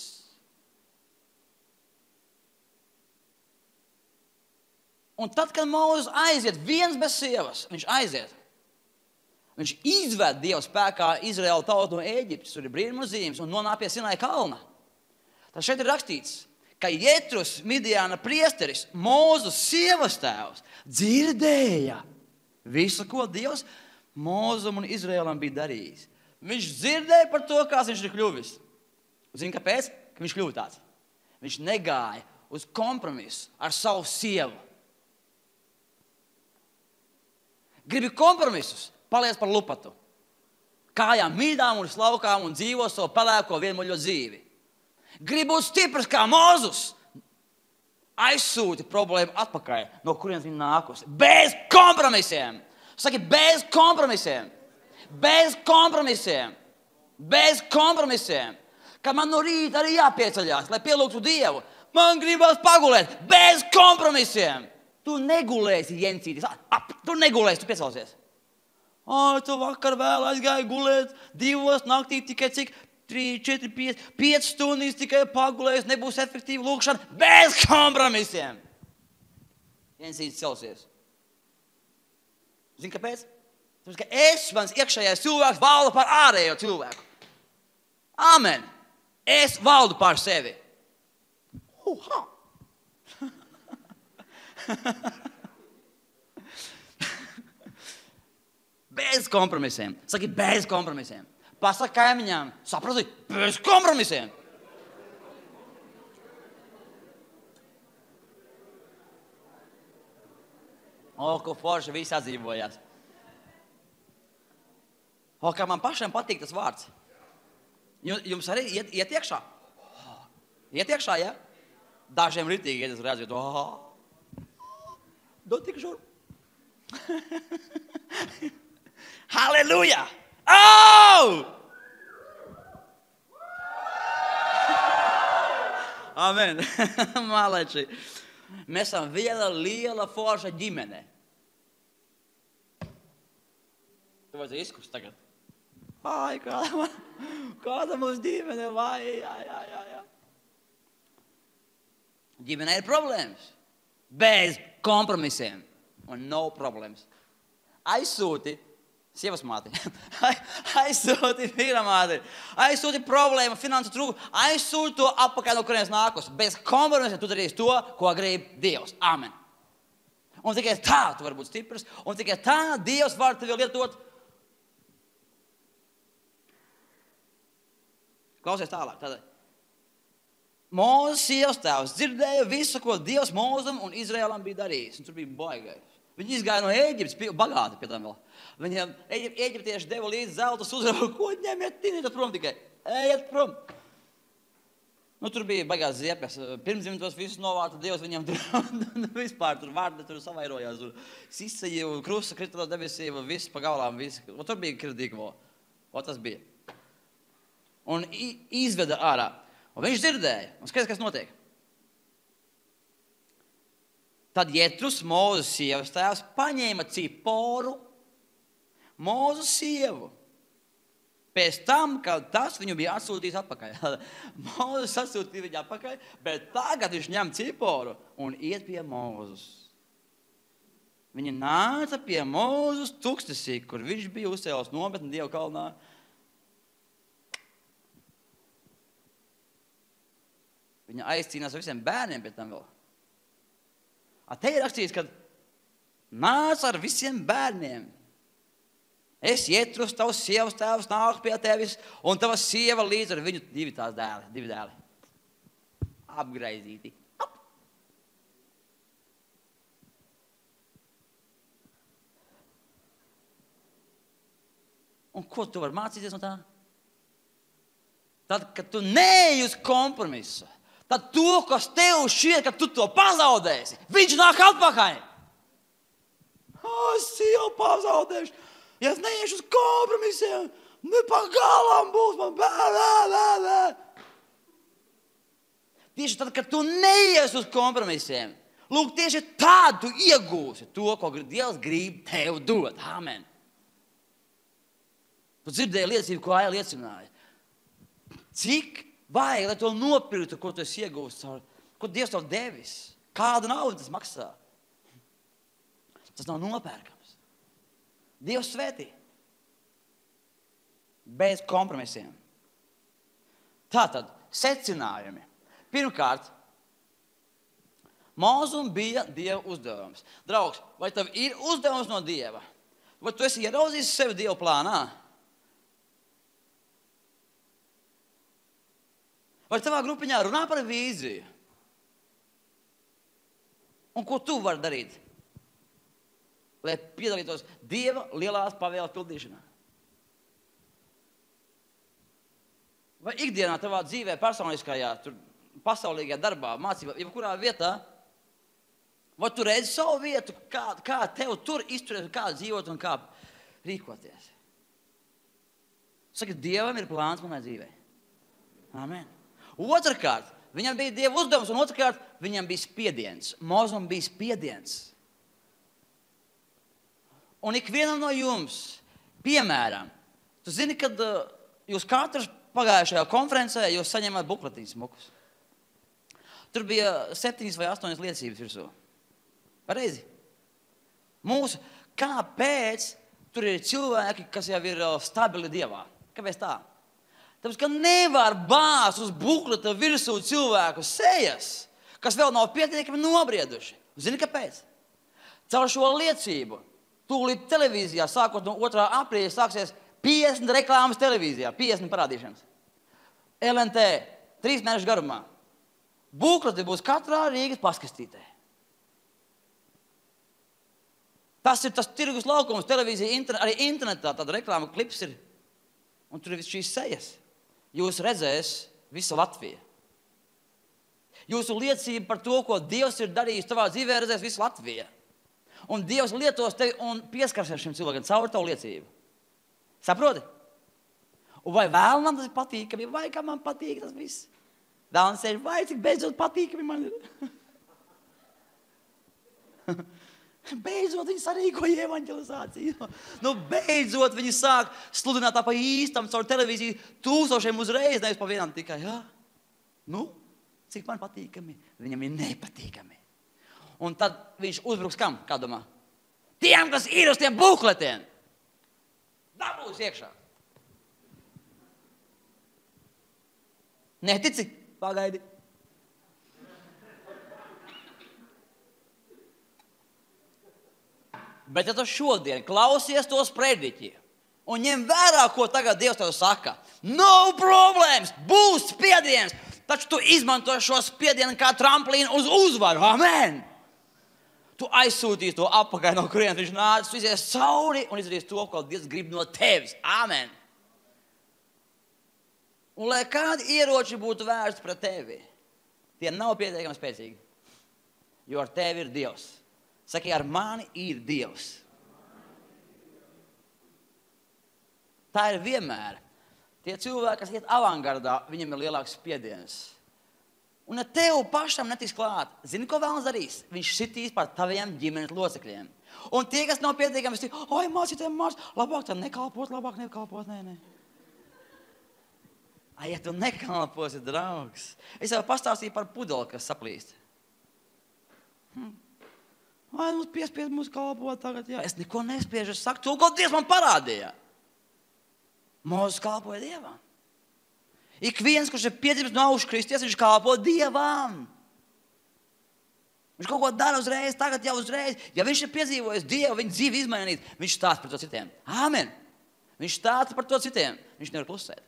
Un tad, kad Mūzes aiziet viens bez sievas, viņš aiziet. Viņš izved Dieva spēkā Izraēlu tautu no Ēģiptes, tur ir brīnumazīmes, un nonāk pie Sinai kalna. Tad šeit ir rakstīts, ka Jetrus, Midjāna priesteris, Mūzes sievas tēvs, dzirdēja visu, ko Dievs Mūzum un Izraēlam bija darījis. Viņš dzirdēja par to, kāds viņš ir kļuvis. Zini, kāpēc? Ka viņš kļuva tāds. Viņš negāja uz kompromisu ar savu sievu. Gribi kompromisus, paliec par lupatu. Kājām mīdām un slaukām un dzīvo savu pelēko vienmuļo dzīvi. Gribi būt stiprs kā Mūzes, aizsūti problēmu atpakaļ, no kurienes viņa nākusi. Bez kompromisiem. Saki, bez kompromisiem. Bez kompromisiem. Bez kompromisiem. Kad man no rīta arī jāpieceļās, lai pielūgtu Dievu, man gribas pagulēt. Bez kompromisiem. Tu negulēsi, Jencītis. Tu negulēsi, tu piecelsies. Ai, tu vakar vēl aizgāji gulēt divos naktī tikai cik? Trīs, četri, pieci, pieci stundas tikai pagulējis, nebūs efektīva lūkšana. Bez kompromisiem. Jencītis celsies. Zini, kāpēc? Tāpēc, ka es, mans iekšējais cilvēks, valdu par ārējo cilvēku. Amen. Es valdu par sevi. Uha. Bez kompromisiem. Saki, bez kompromisiem. Pasaka kaimiņām, saprati, bez kompromisiem. O, ko forši visi atdzīvojās. O, kā man pašam patīk tas vārds. Jums arī iet, iet iekšā? Iet iekšā, ja? Dažiem ritīgi, ja es redzu, oh, dod tik žur. Halleluja! Oh! Amen. Maleči. Mēs esam viena liela forša ģimene. Tu vajadzēji izkust tagad. Ai, kāda, kāda mums ģimene, vai, jā, jā, jā, jā. Ģimenē ir problēmas. Bez kompromisiem. Un no problēmas. Aizsūti sievas māti. Aizsūti vīra māti. Aizsūti problēmu, finansu trūkumu. Aizsūti to apakaļ, no kurienes nākus. Bez kompromisiem tu darīsi to, ko grib Dievs. Amen. Un tikai tā tu vari būt stiprs. Un tikai tā Dievs var tevi lietot. Klausies tālāk. Tātad. Mūzes sievas tēvs dzirdēja visu, ko Dievs Mūzum un Izraēlam bija darījis. Un tur bija baigais. Viņi izgāja no Ēģiptes, bagāti pie tam vēl. Viņiem Ēģiptieši deva līdz zelta sudrabu. Ko ņemiet, tiniet prom tikai. Ejiet prom. Nu, tur bija baigās ziepes. Pirmzimtos visus novārta Dievs viņam tur vispār tur vārdi tur savairojās. Sisaja un krusta kritos debesīm, viss pa galām, viss. Un tur bija kritīgvo. O tas bija. Un izveda ārā. Un viņš dzirdēja. Un skaties, kas notiek. Tad Jetrus, Mūzes sievas tēvs, paņēma Ciporu, Mūzes sievu. Pēc tam, kad tas viņu bija atsūtījis atpakaļ. Mūzes atsūtīja viņu atpakaļ, bet tagad viņš ņem Ciporu un iet pie Mūzes. Viņa nāca pie Mūzes tūkstnesī, kur viņš bija uzcēlis nometni Dievu kalnā. Viņa aizcīnās ar visiem bērniem pēc tam vēl. A te ir rakstīts, ka nāc ar visiem bērniem. Es Jetrus, tavs sievas tēvs, nāk pie tevis, un tava sieva līdz ar viņu divi tās dēli, divi dēli. Apgraizīti. Ap. Un ko tu vari mācīties no tā? Tad, kad tu neej uz kompromisu, tad to, kas tev šķiet, ka tu to pazaudēsi, viņš nāk atpakaļ. Es jau pazaudēšu. Ja es neiešu uz kompromisiem, ne pa galām būs man bē, bē, bē, bē. Tieši tad, kad tu neies uz kompromisiem, lūk, tieši tad tu iegūsi to, ko Dievs grib tev dot. Amen. Tu dzirdēji liecību, ko Aija liecināja. Cik vajag, lai to nopirktu, ko tu esi iegūst, ko Dievs tev devis. Kādu naudu tas maksā? Tas nav nopērkams. Dievs svētī. Bez kompromisiem. Tātad, secinājumi. Pirmkārt, Mūzum bija Dieva uzdevums. Draugs, vai tev ir uzdevums no Dieva? Vai tu esi ieraudzījis sevi Dieva plānā? Vai tavā grupiņā runā par vīziju? Un ko tu vari darīt, lai piedalītos Dieva lielās pavēles pildīšanā? Vai ikdienā tavā dzīvē, personiskajā, tur, pasaulīgajā darbā, mācībā, jebkurā vietā, vai tu redzi savu vietu, kā, kā tev tur izturēt, kā dzīvot un kā rīkoties? Saka, Dievam ir plāns manai dzīvē. Amen. Otrkārt, viņam bija Dieva uzdevums, un otrkārt, viņam bija spiediens. Mūzum bija spiediens. Un ikvienam no jums, piemēram, tu zini, kad uh, jūs katrs pagājušajā konferencē jūs saņemat bukletiņus smukus. Tur bija septiņas vai astoņas liecības virsū. Pareizi? Mūsu, kāpēc tur ir cilvēki, kas jau ir uh, stabili Dievā? Kāpēc tā? Tāpēc, ka nevar bāzt uz bukleta virsū cilvēku sejas, kas vēl nav pietiekami nobrieduši. Zini, kāpēc? Caur šo liecību, tūlīt televīzijā, sākot no otrā aprīļa, sāksies piecdesmit reklāmas televīzijā, piecdesmit parādīšanas. L N T, trīs mēnešu garumā. Bukleti būs katrā Rīgas paskastītē. Tas ir tas tirgus laukums, televīzija, internet, arī internetā tāda reklāma klips ir. Un tur ir šīs sejas. Jūs redzēs visu Latviju. Jūsu liecība par to, ko Dievs ir darījis tavā dzīvē, redzēs visu Latviju. Un Dievs lietos tevi un pieskarsies šim cilvēkam caur tavu liecību. Saproti? Un vai vēlnam tas ir patīkami, vai kā man patīk tas viss? Vēlnam sēž, vai cik beidzot patīkami man ir? Beidzot viņi sarīkoja evanģelizāciju. Nu, beidzot viņi sāk sludināt tā pa īstam caur televīziju tūkstošiem uzreiz, nevis pa vienam tikai. Jā. Nu, cik man patīkami, viņam ir nepatīkami. Un tad viņš uzbruks kam, kā domā? Tiem, kas ir uz tiem bukletiem. Dabūs iekšā. Netici? Pagaidi. Bet ja tu šodien klausies tos prediķi un ņem vērā, ko tagad Dievs tev saka, no problēmas, būs spiediens, taču tu izmanto šo spiedienu kā tramplīnu uz uzvaru. Amen! Tu aizsūtīsi to apakaļ, no kurienes viņš nāca, tu izies cauri un izdarīs to, ko Dievs grib no tevis. Amen! Un lai kādi ieroči būtu vērsti pret tevi, tie nav pietiekami spēcīgi. Jo ar tevi ir Dievs. Saki, ar mani ir Dievs. Tā ir vienmēr. Tie cilvēki, kas iet avangardā, viņam ir lielāks spiediens. Un ja tev pašam netiks klāt, zini, ko vēlams darīs? Viņš sitīs par taviem ģimenes locekļiem. Un tie, kas nav pietiekami, stīk, oi, mācītēm, māc, labāk tam nekalpot, labāk nekalpot, nē, nē. Ai, ja tu nekalposi, draugs. Es jau pastāstīju par pudeli, kas saplīst. Hm. Ai, mums piespied mūs kalpot tagad, jā. Es neko nespiežu, es saku, to, ko Dievs man parādīja. Mūzes kalpoja Dievam. Ik viens, kurš ir piedzimts no augšas kristies, viņš kalpo Dievam. Viņš kaut ko dara uzreiz, tagad jau uzreiz. Ja viņš ir piedzīvojis Dievu, viņa dzīvi izmainīt, viņš stāsta par to citiem. Āmen. Viņš stāsta par to citiem. Viņš nevar klusēt.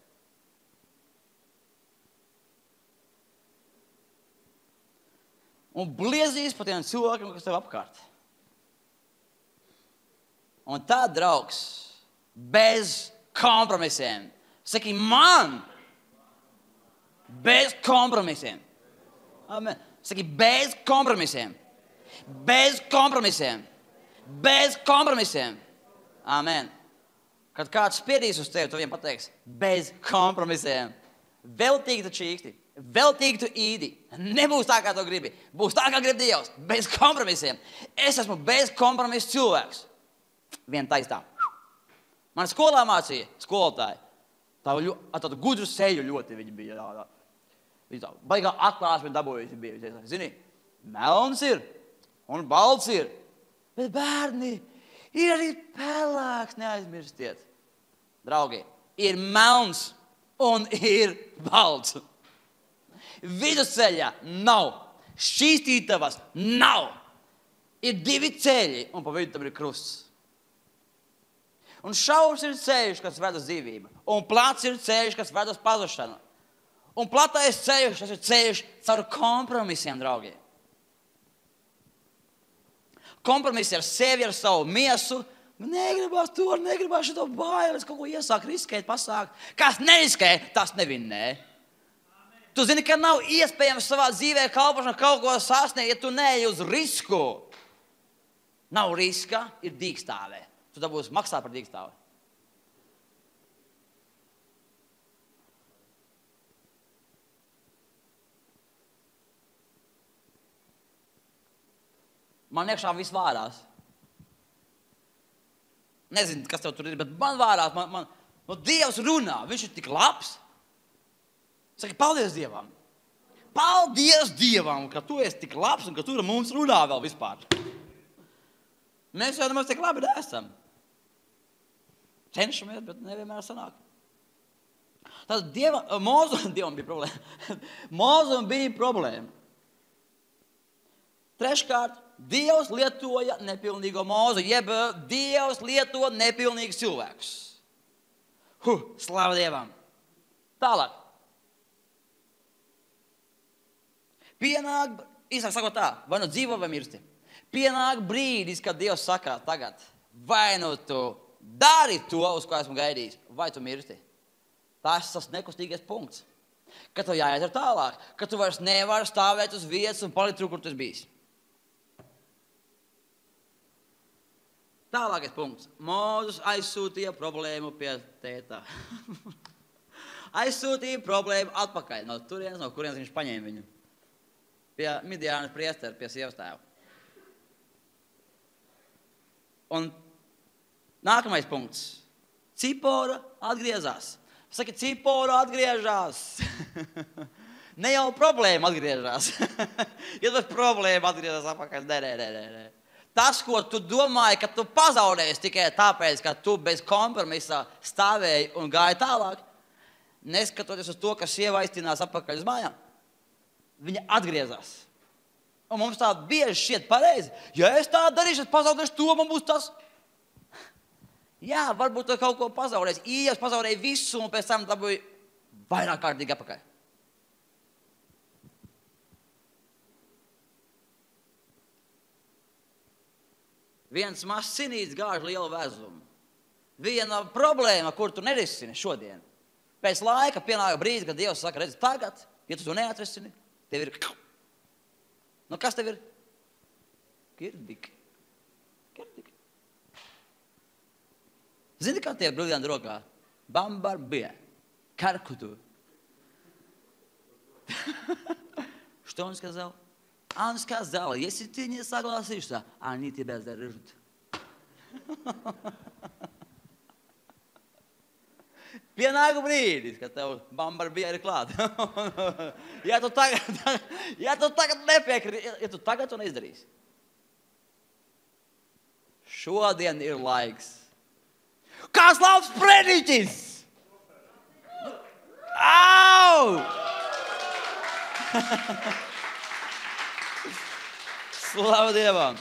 Un bliezīs par tiem cilvēkiem, kas tev apkārt. Un tā, draugs, bez kompromisiem. Saki, man, bez kompromisiem. Amen. Saki, bez kompromisiem. Bez kompromisiem. Bez kompromisiem. Amen. Kad kāds spiedīs uz tevi, tu viņam pateiks, bez kompromisiem. Veltīgi tu čīksti. Veltīgi tu īdi. Nebūs tā, kā tu gribi. Būs tā, kā grib Dievs. Bez kompromisiem. Es esmu bez kompromisu cilvēks. Vien taistā. Man skolā mācīja skolotāji. Tā ļo, tādu gudru seju ļoti viņi bija. Tā, tā. Viņi tā baigā atklās, viņi dabūjusi bija. Zini, melns ir un balts ir. Bet bērni, ir arī pelēks, neaizmirstiet. Draugi, ir melns un ir balts. Vidusceļā nav. Šķīstītavas nav. Ir divi ceļi un pa vidu tam ir krusts. Un šaurs ir ceļš, kas ved uz dzīvību. Un plats ir ceļš, kas ved uz pazušanu. Un platais ceļš, tas ir ceļš caur kompromisiem, draugi. Kompromisi ar sevi, ar savu miesu. Negribās to, negribās šito bailes, kaut ko iesāk, riskēt, pasākt. Kas neriskē, tas nevinnē. Tu zini, ka nav iespējams savā dzīvē kalpošanā kaut ko sasniegt, ja tu neej uz risku. Nav riska, ir dīkstāvē. Tu dabūsi maksāt par dīkstāvi. Man iekšā viss vārās. Nezinu, kas tev tur ir, bet man vārās. Man, man, no Dievs runā, viņš ir tik labs. Saki, paldies Dievam. Paldies Dievam, ka tu esi tik labs un ka tu ar mums runā vēl vispār. Mēs jau nemaz tik labi neesam. Cenšamies, bet nevienmēr sanāk. Tātad Dievam, Mūzum, Dievam bija problēma. Mūzum bija problēma. Treškārt, Dievs lietoja nepilnīgo Mūzu, jeb Dievs lieto nepilnīgus cilvēkus. Huh, slava Dievam. Tālāk. Pienāk, īsāk sakot tā, vai nu dzīvo vai mirsti. Pienāk brīdis, kad Dievs saka tagad, vai nu tu dari to, uz ko esmu gaidījis, vai tu mirsti. Tas ir tas nekustīgais punkts. Kad tev jāiet ar tālāk, kad tu vairs nevari stāvēt uz vietas un palikt tur, kur tu esi bijis. Tālākais punkts. Mūzes aizsūtīja problēmu pie tētā. Aizsūtīja problēmu atpakaļ no turienes, no kurienes viņš paņēma viņu. Pie Midjānas priestera, pie sievas tēva. Un nākamais punkts. Cipora atgriezās. Saki, Cipora atgriežās. Ne jau problēma atgriežās. Ja tas problēma atgriežās apakaļ, nē, nē, nē, nē. Tas, ko tu domāji, ka tu pazaudēsi tikai tāpēc, ka tu bez kompromisa stāvēji un gāji tālāk, neskatoties uz to, ka sieva aiztinās apakaļ uz mājām, viņa atgriezās. Un mums tā bieži šķiet pareizi. Ja es tā darīšu, es pazaudēšu to, man būs tas. Jā, varbūt tu kaut ko pazaudēsi. Ievs pazaudēja visu un pēc tam dabūja vairāk kārtīgi apakaļ. Viens mazs cinīts gāž lielu vezumu. Viena problēma, kur tu nerisini šodien, Pēc laika pienāk brīdis, kad Dievs saka, redz, tagad, ja tu to neatrisini, tev ir... Nu, kas tev ir? Kirdiki. Kirdiki. Zini, kā tie briljanti rokā? Bambarbie. Karkutu. Что он сказал? А он сказал, если ты не согласишься, они тебя зарежут. Pienāku brīdis, kad tev bambarbie ir klāt. ja, tu tagad, ja tu tagad nepiekrīt, ja tu tagad to neizdarīsi. Šodien ir laiks. Kāds labs prediķis! Au! Slavu Dievam!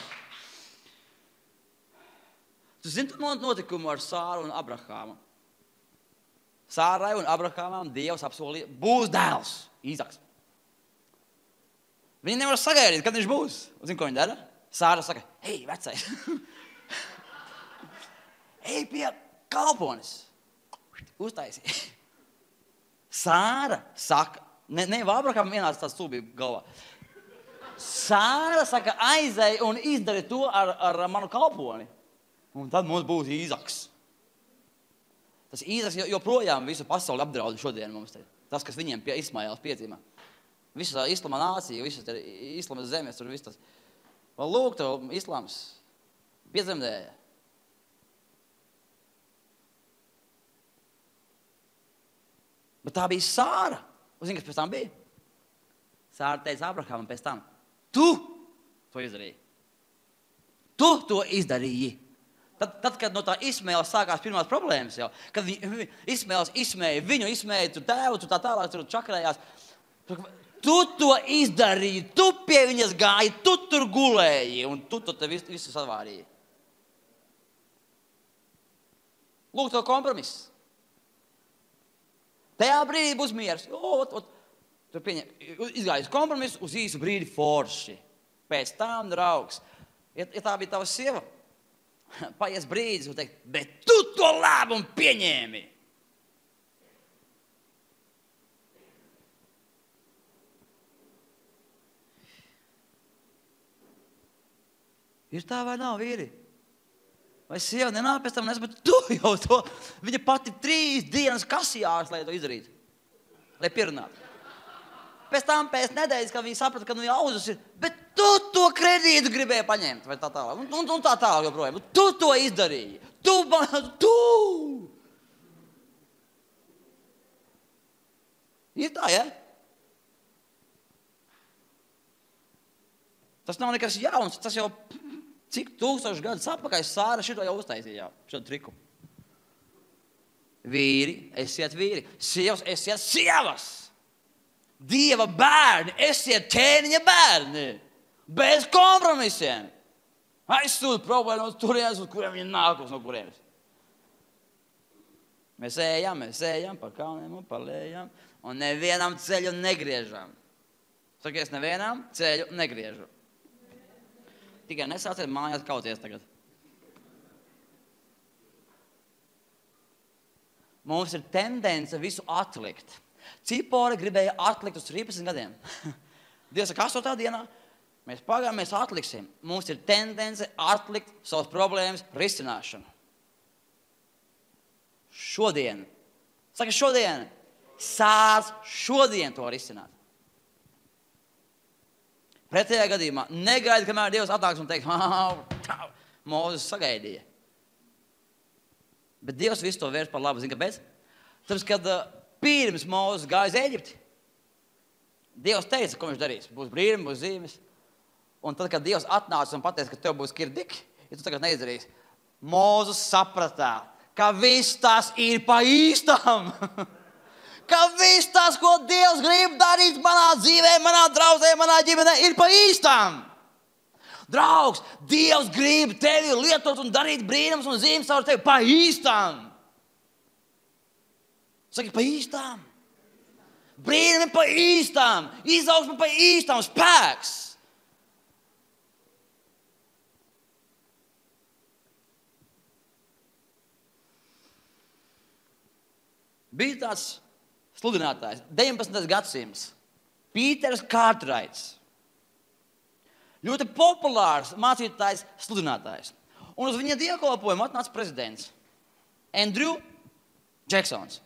Tu zini to notikumu ar Sāru un Abrahāmu? Sārai un Abrahāmam Dievs apsolīja, būs dēls, Īzaks. Viņi nevar sagaidīt, kad viņš būs. Zini, ko viņi dara? Sāra saka, hei, vecais, ej pie kalponis. Uztaisi. Sāra saka, ne, ne Abrahamam vienāds tāds stulbība galvā. Sāra saka, aizēj un izdari to ar, ar manu kalponi. Un tad mums būs Īzaks. Tas Īzaks joprojām visu pasauli apdraud šodien mums te. Tas, kas viņiem pie Ismaēlas piedzīmā. Visa islama nācija, visas islama zemes, tur viss tas. Vēl lūk, tev islams piedzemdēja. Bet tā bija Sāra. Un zini, kas pēc tam bija? Sāra teica Abrahamam pēc tam, tu to izdarīji. Tu to izdarīji. Tad, tad, kad no tā Ismaēla sākās pirmās problēmas jau, kad viņi, Ismaēls izsmēja viņu, izsmēja tur tēvu, tur tā tālāk, tur čakarējās. Tu to izdarīji, tu pie viņas gāji, tu tur gulēji, un tu to te visu, visu savārīji. Lūk, to kompromiss. Tajā brīdī būs miers. O, ot, ot. Tur pieņem, izgājis kompromiss uz īsu brīdi forši. Pēc tam, draugs, ja, ja tā bija tava sieva, paies brīdis un teikt, bet tu to lēmumu pieņēmi. Ir tā vai nav, vīri? Vai sieva nenāk pēc tam nes, bet tu jau to, viņa pati trīs dienas kasījās, lai to izdarītu, lai pierunātu. Pēc tam, pēc nedēļas, kad viņi saprata, ka viņa auzus ir, bet tu to kredītu gribēji paņemt, vai tā tālāk, un, un, un tā tālāk joprojām. Tu to izdarīji. Tu, tu! Ir tā, ja? Tas nav nekas jauns, tas jau cik tūkstoši gadus atpakaļ Sāra šito jau uztaisīja, šo triku. Vīri, esiet vīri, sievas, esiet sievas! Dieva bērni, esiet ķēniņa bērni, bez kompromisiem. Aizsūta problēmas turienes, uz kuriem viņi nākos no kurienes. Mēs ejam, mēs ejam pa kalniem un pa lejām, un nevienam ceļu negriežam. Sakies, nevienam ceļu negriežu. Tikai nesāciet mājās kauties tagad. Mums ir tendence visu atlikt. Cipora gribēja atlikt uz trīsdesmit gadiem. Dievs saka, astotā dienā mēs pagājām, mēs atliksim. Mums ir tendence atlikt savas problēmas risināšanu. Šodien. Saka, šodien. Sāc šodien to risināt. Pretējā gadījumā negaidi, kamēr Dievs atnāks un teiks, Mūzes sagaidīja. Bet Dievs visu to vērš par labu. Zini, kāpēc? Tāpēc, kad pirms Mūzes gāja uz Ēģipti, Dievs teica, ko viņš darīs. Būs brīnumi, būs zīmes. Un tad, kad Dievs atnāca un pateica, ka tev būs kirdiki, ja tu tagad neizdarīsi, Mūzes sapratā, ka viss tas ir pa īstam. Ka viss tas, ko Dievs grib darīt manā dzīvē, manā draudzē, manā ģimenē, ir pa īstam. Draugs, Dievs grib tevi lietot un darīt brīnumus un zīmes caur tevi pa īstam. Saki, pa īstām. Brīnumi pa īstām. Izaugsme pa īstām. Spēks. Bija tāds sludinātājs, deviņpadsmitais gadsimts, Pīters Kārtraits. Ļoti populārs mācītājs, sludinātājs. Un uz viņa dievkalpojumu atnāca prezidents Andrew Jacksons.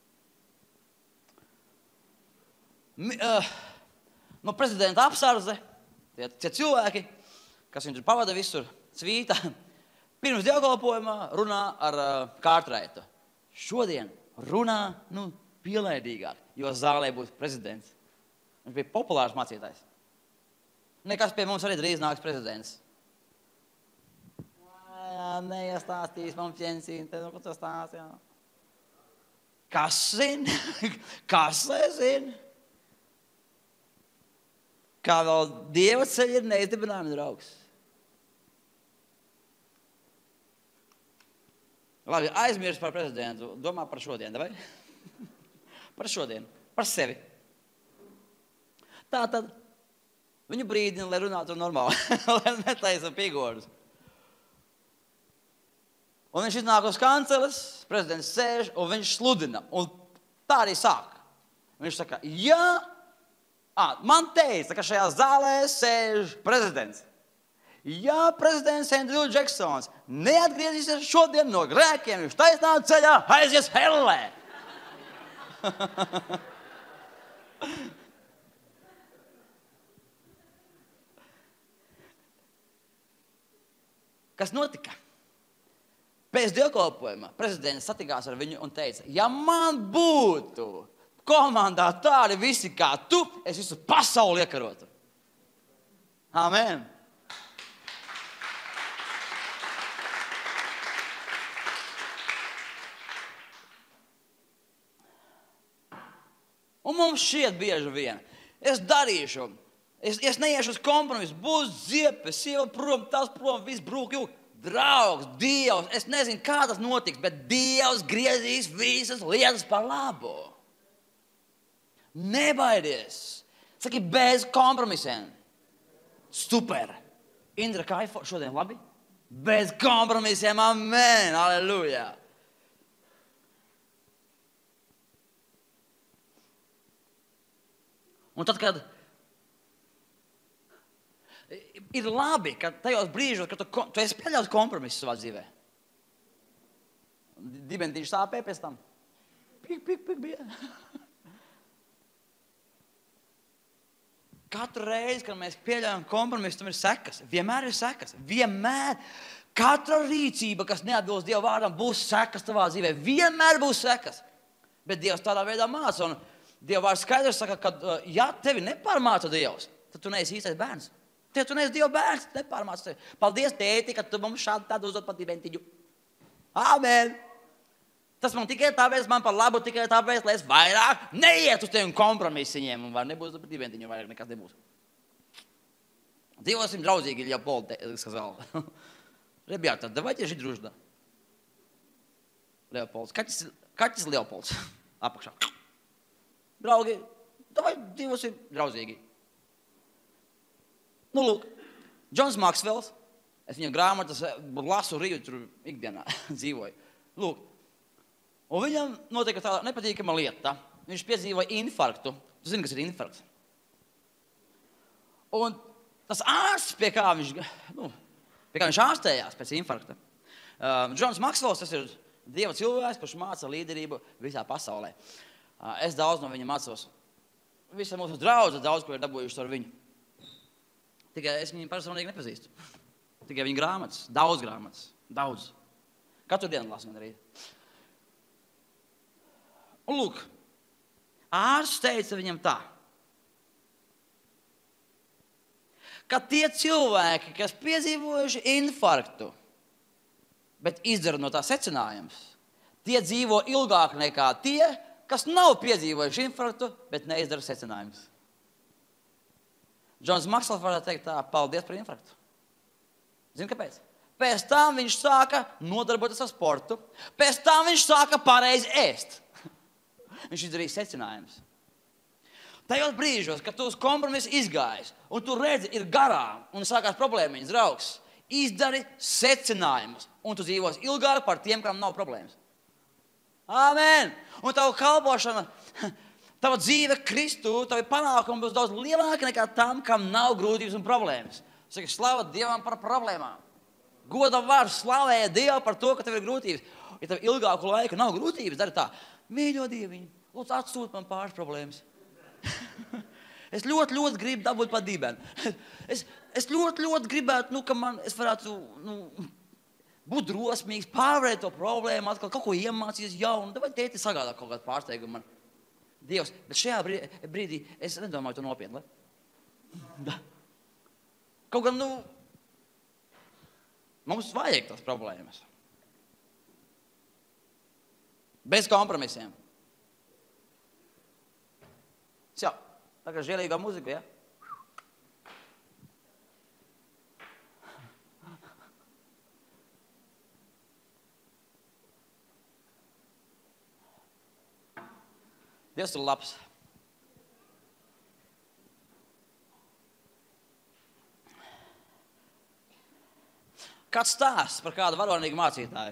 Mi, uh, no prezidenta apsardze, tie, tie cilvēki, kas viņu tur pavada visur, svītā, pirms dievkalpojumā runā ar uh, Kārtraitu. Šodien runā, nu, pielaidīgāk, jo zālē būs prezidents. Viņš bija populārs mācītājs. Nekas pie mums arī drīz nāks prezidents. Jā, neiestāstīs man ķensīni, te nu, ko tas tās, jā. Kas zina? Kas zina? Kā vēl Dieva ceļi ir neizdibinājumi draugs. Labi, aizmirst par prezidentu. Domā par šodienu, vai? Par šodienu, par sevi. Tā tad viņu brīdina, lai runātu normāli, lai netaisa figūras. Un viņš iznāk uz kanceles, prezidents sēž un viņš sludina. Un tā arī sāk. Viņš saka, jā, à, man teica, ka šajā zālē sēž prezidents. Jā, prezidents Andrew Jacksons neatgriezīsies šodien no grēkiem, viņš taisnā ceļā aizies hellē. Kas notika? Pēc dievkalpojuma prezidents satikās ar viņu un teica, ja man būtu komandā tādi visi kā tu, es visu pasauli iekarotu. Amen. Un mums šķiet bieži vien, es darīšu, es, es neiešu uz kompromisu, būs ziepes, sieva prom, tas prom, viss brūk, jūk. Draugs, Dievs, es nezinu, kā tas notiks, bet Dievs griezīs visas lietas par labu. Nebaidies. Saki, bez kompromisiem. Super. Indra, kā ir šodien labi? Bez kompromisiem, amen, aleluja. Un tad, kad ir labi, ka tajos brīžos, kad tu, tu esi pieļaus kompromisu savā dzīvē. Dibentīši sāpē pēc tam. Pik, pik, pik bija. Katru reizi, kad mēs pieļaujam kompromisu, tam ir sekas. Vienmēr ir sekas. Vienmēr. Katra rīcība, kas neatbilst Dieva vārdam, būs sekas tavā dzīvē. Vienmēr būs sekas. Bet Dievs tādā veidā māca. Un Dieva vārds skaidrs saka, ka ja tevi nepārmāca Dievs, tad tu neesi īstais bērns. Tie tu neesi Dieva bērns, nepārmāc tevi. Paldies, tēti, ka tu mums šādi tādu uzdot pat diventiņu. Amen. Tas man tikai tāpēc, man par labu tikai tāpēc, lai es vairāk neiet uz tiem kompromisiņiem un var nebūs par diventiņu, vairāk nekas nebūs. Dzīvosim draudzīgi, Leopold, сказал. Ребята, давайте жить дружно. Leopolds. Kaķis, kaķis Leopolds. Apakšā. Draugi, davai dzīvosim draudzīgi. Nu, lūk, Džons Maksvels, es viņa grāmatas lasu rīju, tur ikdienā dzīvoju. Lūk, un viņam notika tāda nepatīkama lieta. Viņš piedzīvoja infarktu. Tu zini, kas ir infarkts? Un tas ārsts, pie kā viņš, nu, pie kā viņš ārstējās pēc infarkta. Uh, Džons Maksvels, tas ir Dieva cilvēks, kurš māca līderību visā pasaulē. Uh, es daudz no viņa mācos. Visa mūsu draudze daudz, ko ir dabūjuši ar viņu. Tikai es viņu personīgi nepazīstu. Tikai viņa grāmatas, daudz grāmatas, daudz. Katru dienu lasu gan arī. Un lūk, ārsts teica viņam tā, ka tie cilvēki, kas piedzīvojuši infarktu, bet izdara no tā secinājums, tie dzīvo ilgāk nekā tie, kas nav piedzīvojuši infarktu, bet neizdara secinājumus. Džons Maksvels varētu teikt tā, paldies par infarktu. Zini, kāpēc? Pēc tam viņš sāka nodarboties ar sportu, pēc tam viņš sāka pareizi ēst. Viņš izdarīja secinājumus. Tajos brīžos, kad tu uz kompromisu izgājis, un tu redzi, ir garām, un sākās problēmiņas, draugs, izdari secinājumus, un tu dzīvos ilgāk par tiem, kam nav problēmas. Amen! Un tava kalpošana, tava dzīve Kristu, tavi panākumi būs daudz lielāki nekā tam, kam nav grūtības un problēmas. Saka, slava Dievam par problēmām. Goda var slavēt Dievu par to, ka tev ir grūtības. Ja tev ilgāku laiku nav grūtības, dari tā. Mīļo Dieviņu, lūdzu atsūt man pāris problēmas. Es ļoti, ļoti gribu dabūt pa dibenu. Es, es ļoti, ļoti gribētu, nu, ka man, es varētu, nu, būt drosmīgs, pārvarēt to problēmu, atkal kaut ko iemācīties jaunu. Vai tēti sagādā kaut kādu pārsteigumu man? Dievs, bet šajā brīdī es nedomāju to nopietni. Kaut gan, nu, mums vajag tās problēmas. Bez kompromisiem. Jā, tā kā žēlīgā muzika, ja? Dievs ir labs. Kāds stāsts par kādu varonīgu mācītāju?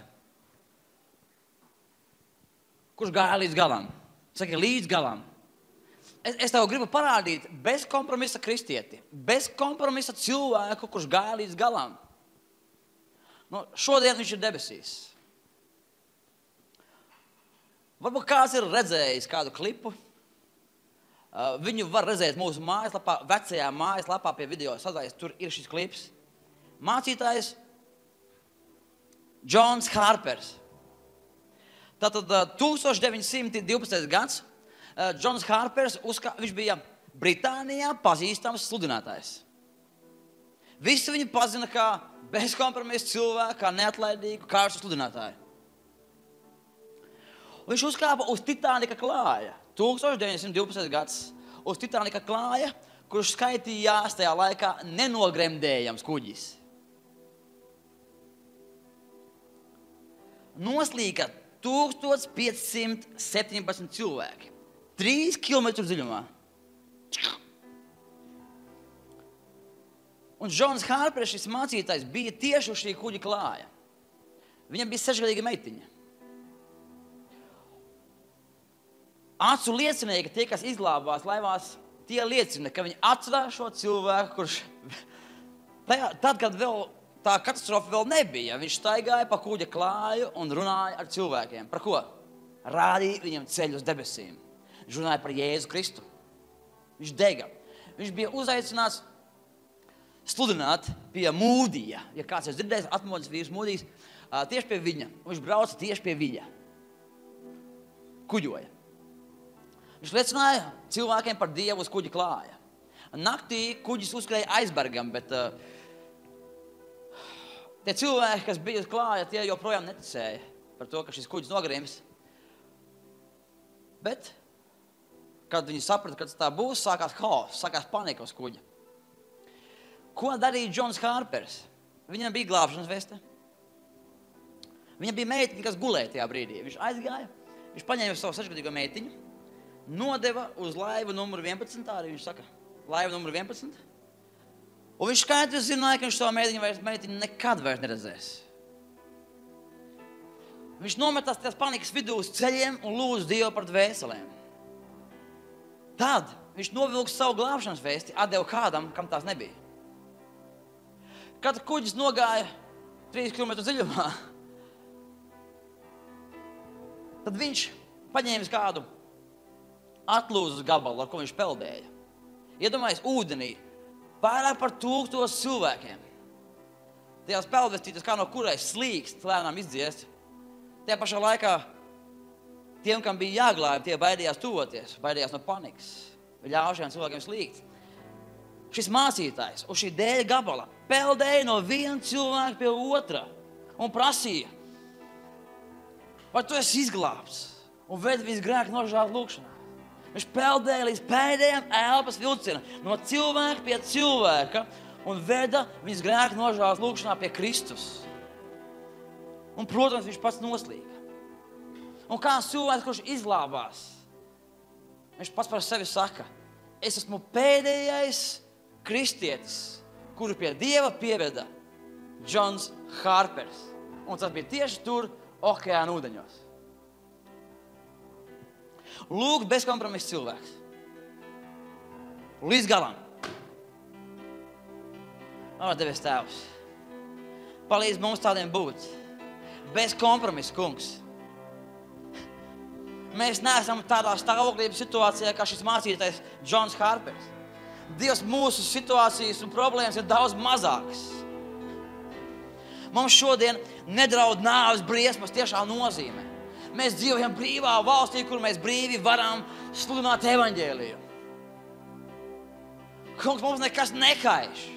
Kurš gāja līdz galam? Saka, līdz galam. Es, es tev gribu parādīt bez kompromisa kristieti, bez kompromisa cilvēku, kurš gāja līdz galam. Nu, šodien viņš ir debesīs. Varbūt kāds ir redzējis kādu klipu. Uh, viņu var redzēt mūsu mājaslapā, vecajā mājaslapā pie video sadaļas. Tur ir šis klips. Mācītājs Džons Harpers. Tātad uh, tūkstoš deviņi simti divpadsmitais gads. Uh, Džons Harpers, uzka, viņš bija Britānijā pazīstams sludinātājs. Visi viņu pazina kā bezkompromisu cilvēku, kā neatlaidīgu kārstu sludinātāju. Viņš uzkāpa uz Titanika klāja, tūkstoš deviņi simti divpadsmitais gads, uz Titanika klāja, kurš skaitījās tajā laikā nenogremdējams kuģis. Noslīka tūkstoš piecsimt septiņpadsmit cilvēki, trīs kilometru dziļumā. Un Džons Harpers, šis mācītājs, bija tieši uz šī kuģa klāja. Viņam bija sešgadīga meitiņa. Acu liecinieki, tie, kas izglābās laivās, tie liecina, ka viņi atcerās šo cilvēku, kurš tajā, tad, kad vēl tā katastrofa vēl nebija, viņš staigāja pa kuģa klāju un runāja ar cilvēkiem. Par ko? Rādīja viņam ceļu uz debesīm. Viņš runāja par Jēzu Kristu. Viņš dega. Viņš bija uzaicināts sludināt pie Mūdija. Ja kāds ir dzirdējis, atmodas vīrs Mūdijs, tieši pie viņa. Viņš brauca tieši pie viņa. Kuģoja. Viņš liecināja cilvēkiem par Dievu uz kuģa klāja. Naktī kuģis uzskrēja aizbergam, bet uh, tie cilvēki, kas bija uz klāja, tie joprojām neticēja par to, ka šis kuģis nogrims. Bet, kad viņi saprata, ka tā būs, sākās haoss, sākās panika uz kuģa. Ko darīja Džons Harpers? Viņam bija glābšanas veste. Viņam bija meitiņa, kas gulēja tajā brīdī. Viņš aizgāja, viņš paņēma savu sešgadīgo meitiņu, nodeva uz laivu numuru vienpadsmit, arī viņš saka, laivu numuru vienpadsmit. Un viņš skaidri zināja, ka viņš savu meitiņu, vairs, meitiņu nekad vairs neredzēs. Viņš nometās tās panikas vidū uz ceļiem un lūdz Dievu par dvēselēm. Tad viņš novilka savu glābšanas vēsti, atdeva kādam, kam tās nebija. Kad kuģis nogāja trīs kilometru dziļumā, tad viņš paņēmis kādu atlūzas gabalu, ar ko viņš peldēja. Iedomājies ūdenī vairāk par tūkstošu cilvēkiem. Tajās peldvestītes, kā no kurai slīkst, lēnām izdziest. Tajā pašā laikā tiem, kam bija jāglāb, tie baidījās tuvoties, baidījās no panikas. Ļauj šiem cilvēkiem slīgt. Šis mācītājs uz šī dēļa gabala peldēja no viena cilvēka pie otra un prasīja, vai tu esi izglābts un ved viņas grēku nožēlas lūgšanā. Viņš peldēja līdz pēdējiem elpas vilcienam, no cilvēka pie cilvēka un veda viņas grēku nožēlas lūgšanā pie Kristus. Un, protams, viņš pats noslīga. Un kā cilvēks, kurš izglābās, viņš pats par sevi saka, es esmu pēdējais kristietis, kuru pie Dieva pieveda Džons Harpers. Un tas bija tieši tur, okeāna ūdeņos. Lūk, bezkompromiss cilvēks. Līdz galam. O, Debes Tēvs, palīdz mums tādiem būt. Bez kompromisa, kungs. Mēs neesam tādā stāvoklī situācijā, kā šis mācītājs Džons Harpers. Dievs, mūsu situācijas un problēmas ir daudz mazākas. Mums šodien nedraud nāves briesmas tiešā nozīmē. Mēs dzīvojam brīvā valstī, kur mēs brīvi varam sludināt evaņģēliju. Kungs, mums nekas nekaiš.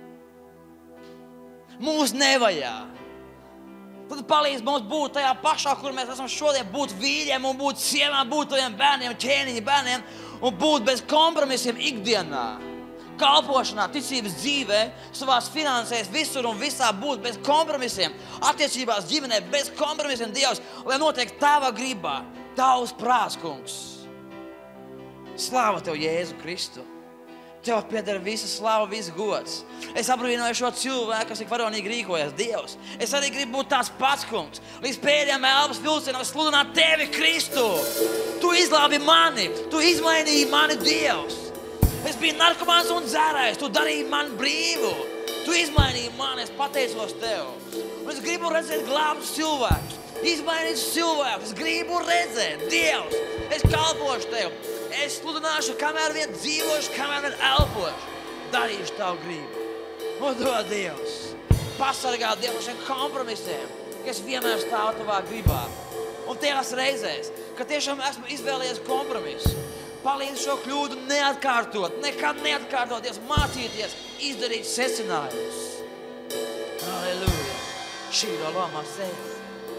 Mūs nevajag. Tad palīdz mums būt tajā pašā, kur mēs esam šodien, būt vīļiem un būt sievām, būt taviem bērniem, ķēniņa bērniem un būt bez kompromisiem ikdienā, kalpošanā, ticības dzīvē, savās finansēs, visur un visā būt bez kompromisiem, attiecībās ģimenē, bez kompromisiem, Dievs, lai notiek tava gribā, tavs prāts, kungs. Slāva tev, Jēzu Kristu. Tev pieder visa slava, viss gods. Es abrīnoju šo cilvēku, kas ik varonīgi rīkojas, Dievs. Es arī gribu būt tāds pats, kungs. Līdz pēdējām elpas vilcienam sludināt tevi, Kristu. Tu izglābi mani, tu izmainīji mani, Dievs. Es biju narkomāns un dzērājs, tu darīji mani brīvu. Tu izmainīji mani, es pateicos tev. Un es gribu redzēt glābtus cilvēkus, izmainītus cilvēkus. Es gribu redzēt, Dievs, es kalpošu tev. Es sludināšu, kamēr vien dzīvošu, kamēr vien elpošu. Darīšu tavu gribu. Un dod Dievs. Pasargā Dievs no šiem kompromisiem, kas vienmēr stāv tavā gribā. Un tajās reizēs, ka tiešām esmu izvēlējies kompromisu. Palīdz šo kļūdu neatkārtot, nekad neatkārtot, Dievs, mācīties, izdarīt secinājumus. Halleluja. Šīro lomā sēd.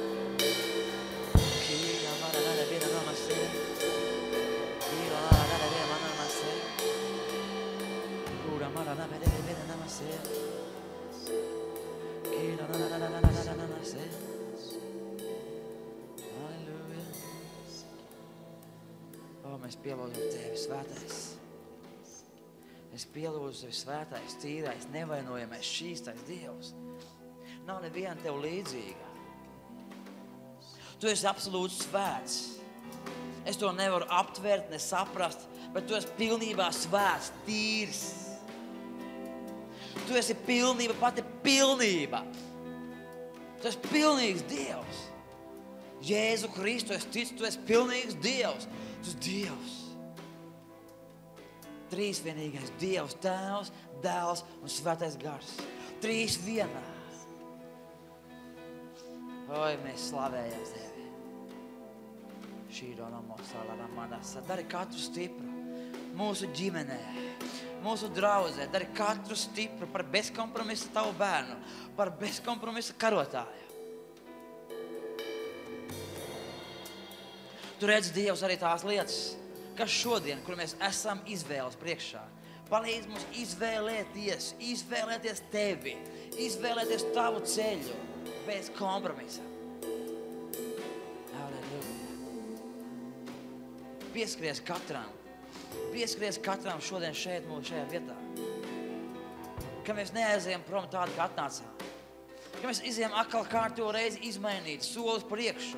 Kīra mara nada viena lomā sēd. Halleluja. O, mēs pielūdzam tevi, svētais. Mēs pielūdzam tevi, svētais, tīrais, nevainojamais, šīstais Dievs. Nav neviena tev līdzīga. Tu esi absolūti svēts. Es to nevaru aptvert, ne saprast, bet tu esi pilnībā svēts, tīrs. Tu esi pilnība, pati pilnība. Tu esi pilnīgs Dievs. Jēzu Kristu, es ticu, tu esi pilnīgs Dievs. Tu esi Dievs. Trīsvienīgais Dievs, Tēvs, Dēls un Svētais Gars. Trīs vienā. Oi, mēs slavējam tevi. Šīro namo salāra manasa. Dari katru stipru mūsu ģimenē, mūsu draudzē. Dari katru stipru par bezkompromisu tavu bērnu, par bezkompromisu karotāju. Tu redz, Dievs, arī tās lietas, kas šodien, kur mēs esam izvēles priekšā. Palīdz mums izvēlēties, izvēlēties tevi, izvēlēties tavu ceļu bez kompromisa. Pieskaries katram, pieskaries katram šodien šeit, mūsu šajā vietā. Ka mēs neaizējam prom tādu, kā atnācām. Ka mēs izējam atkal kārto reizi izmainīt, solis priekšu.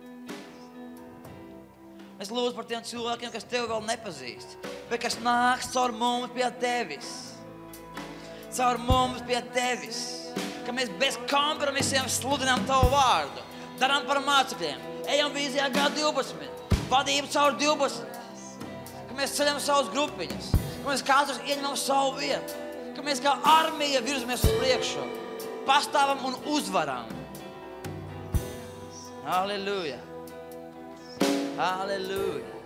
Es lūdzu par tiem cilvēkiem, kas tevi vēl nepazīst, bet kas nāks caur mums pie tevis. Caur mums pie tevis. Ka mēs bez kompromisiem sludinām tavu vārdu. Darām par mācekļiem. Ejam vīzijā G divpadsmit. Vadību caur divpadsmit. Ka mēs ceļam savus grupiņas. Ka mēs katrs ieņemam savu vietu. Ka mēs kā armija virzamies uz priekšu. Pastāvam un uzvaram. Halleluja. Halleluja.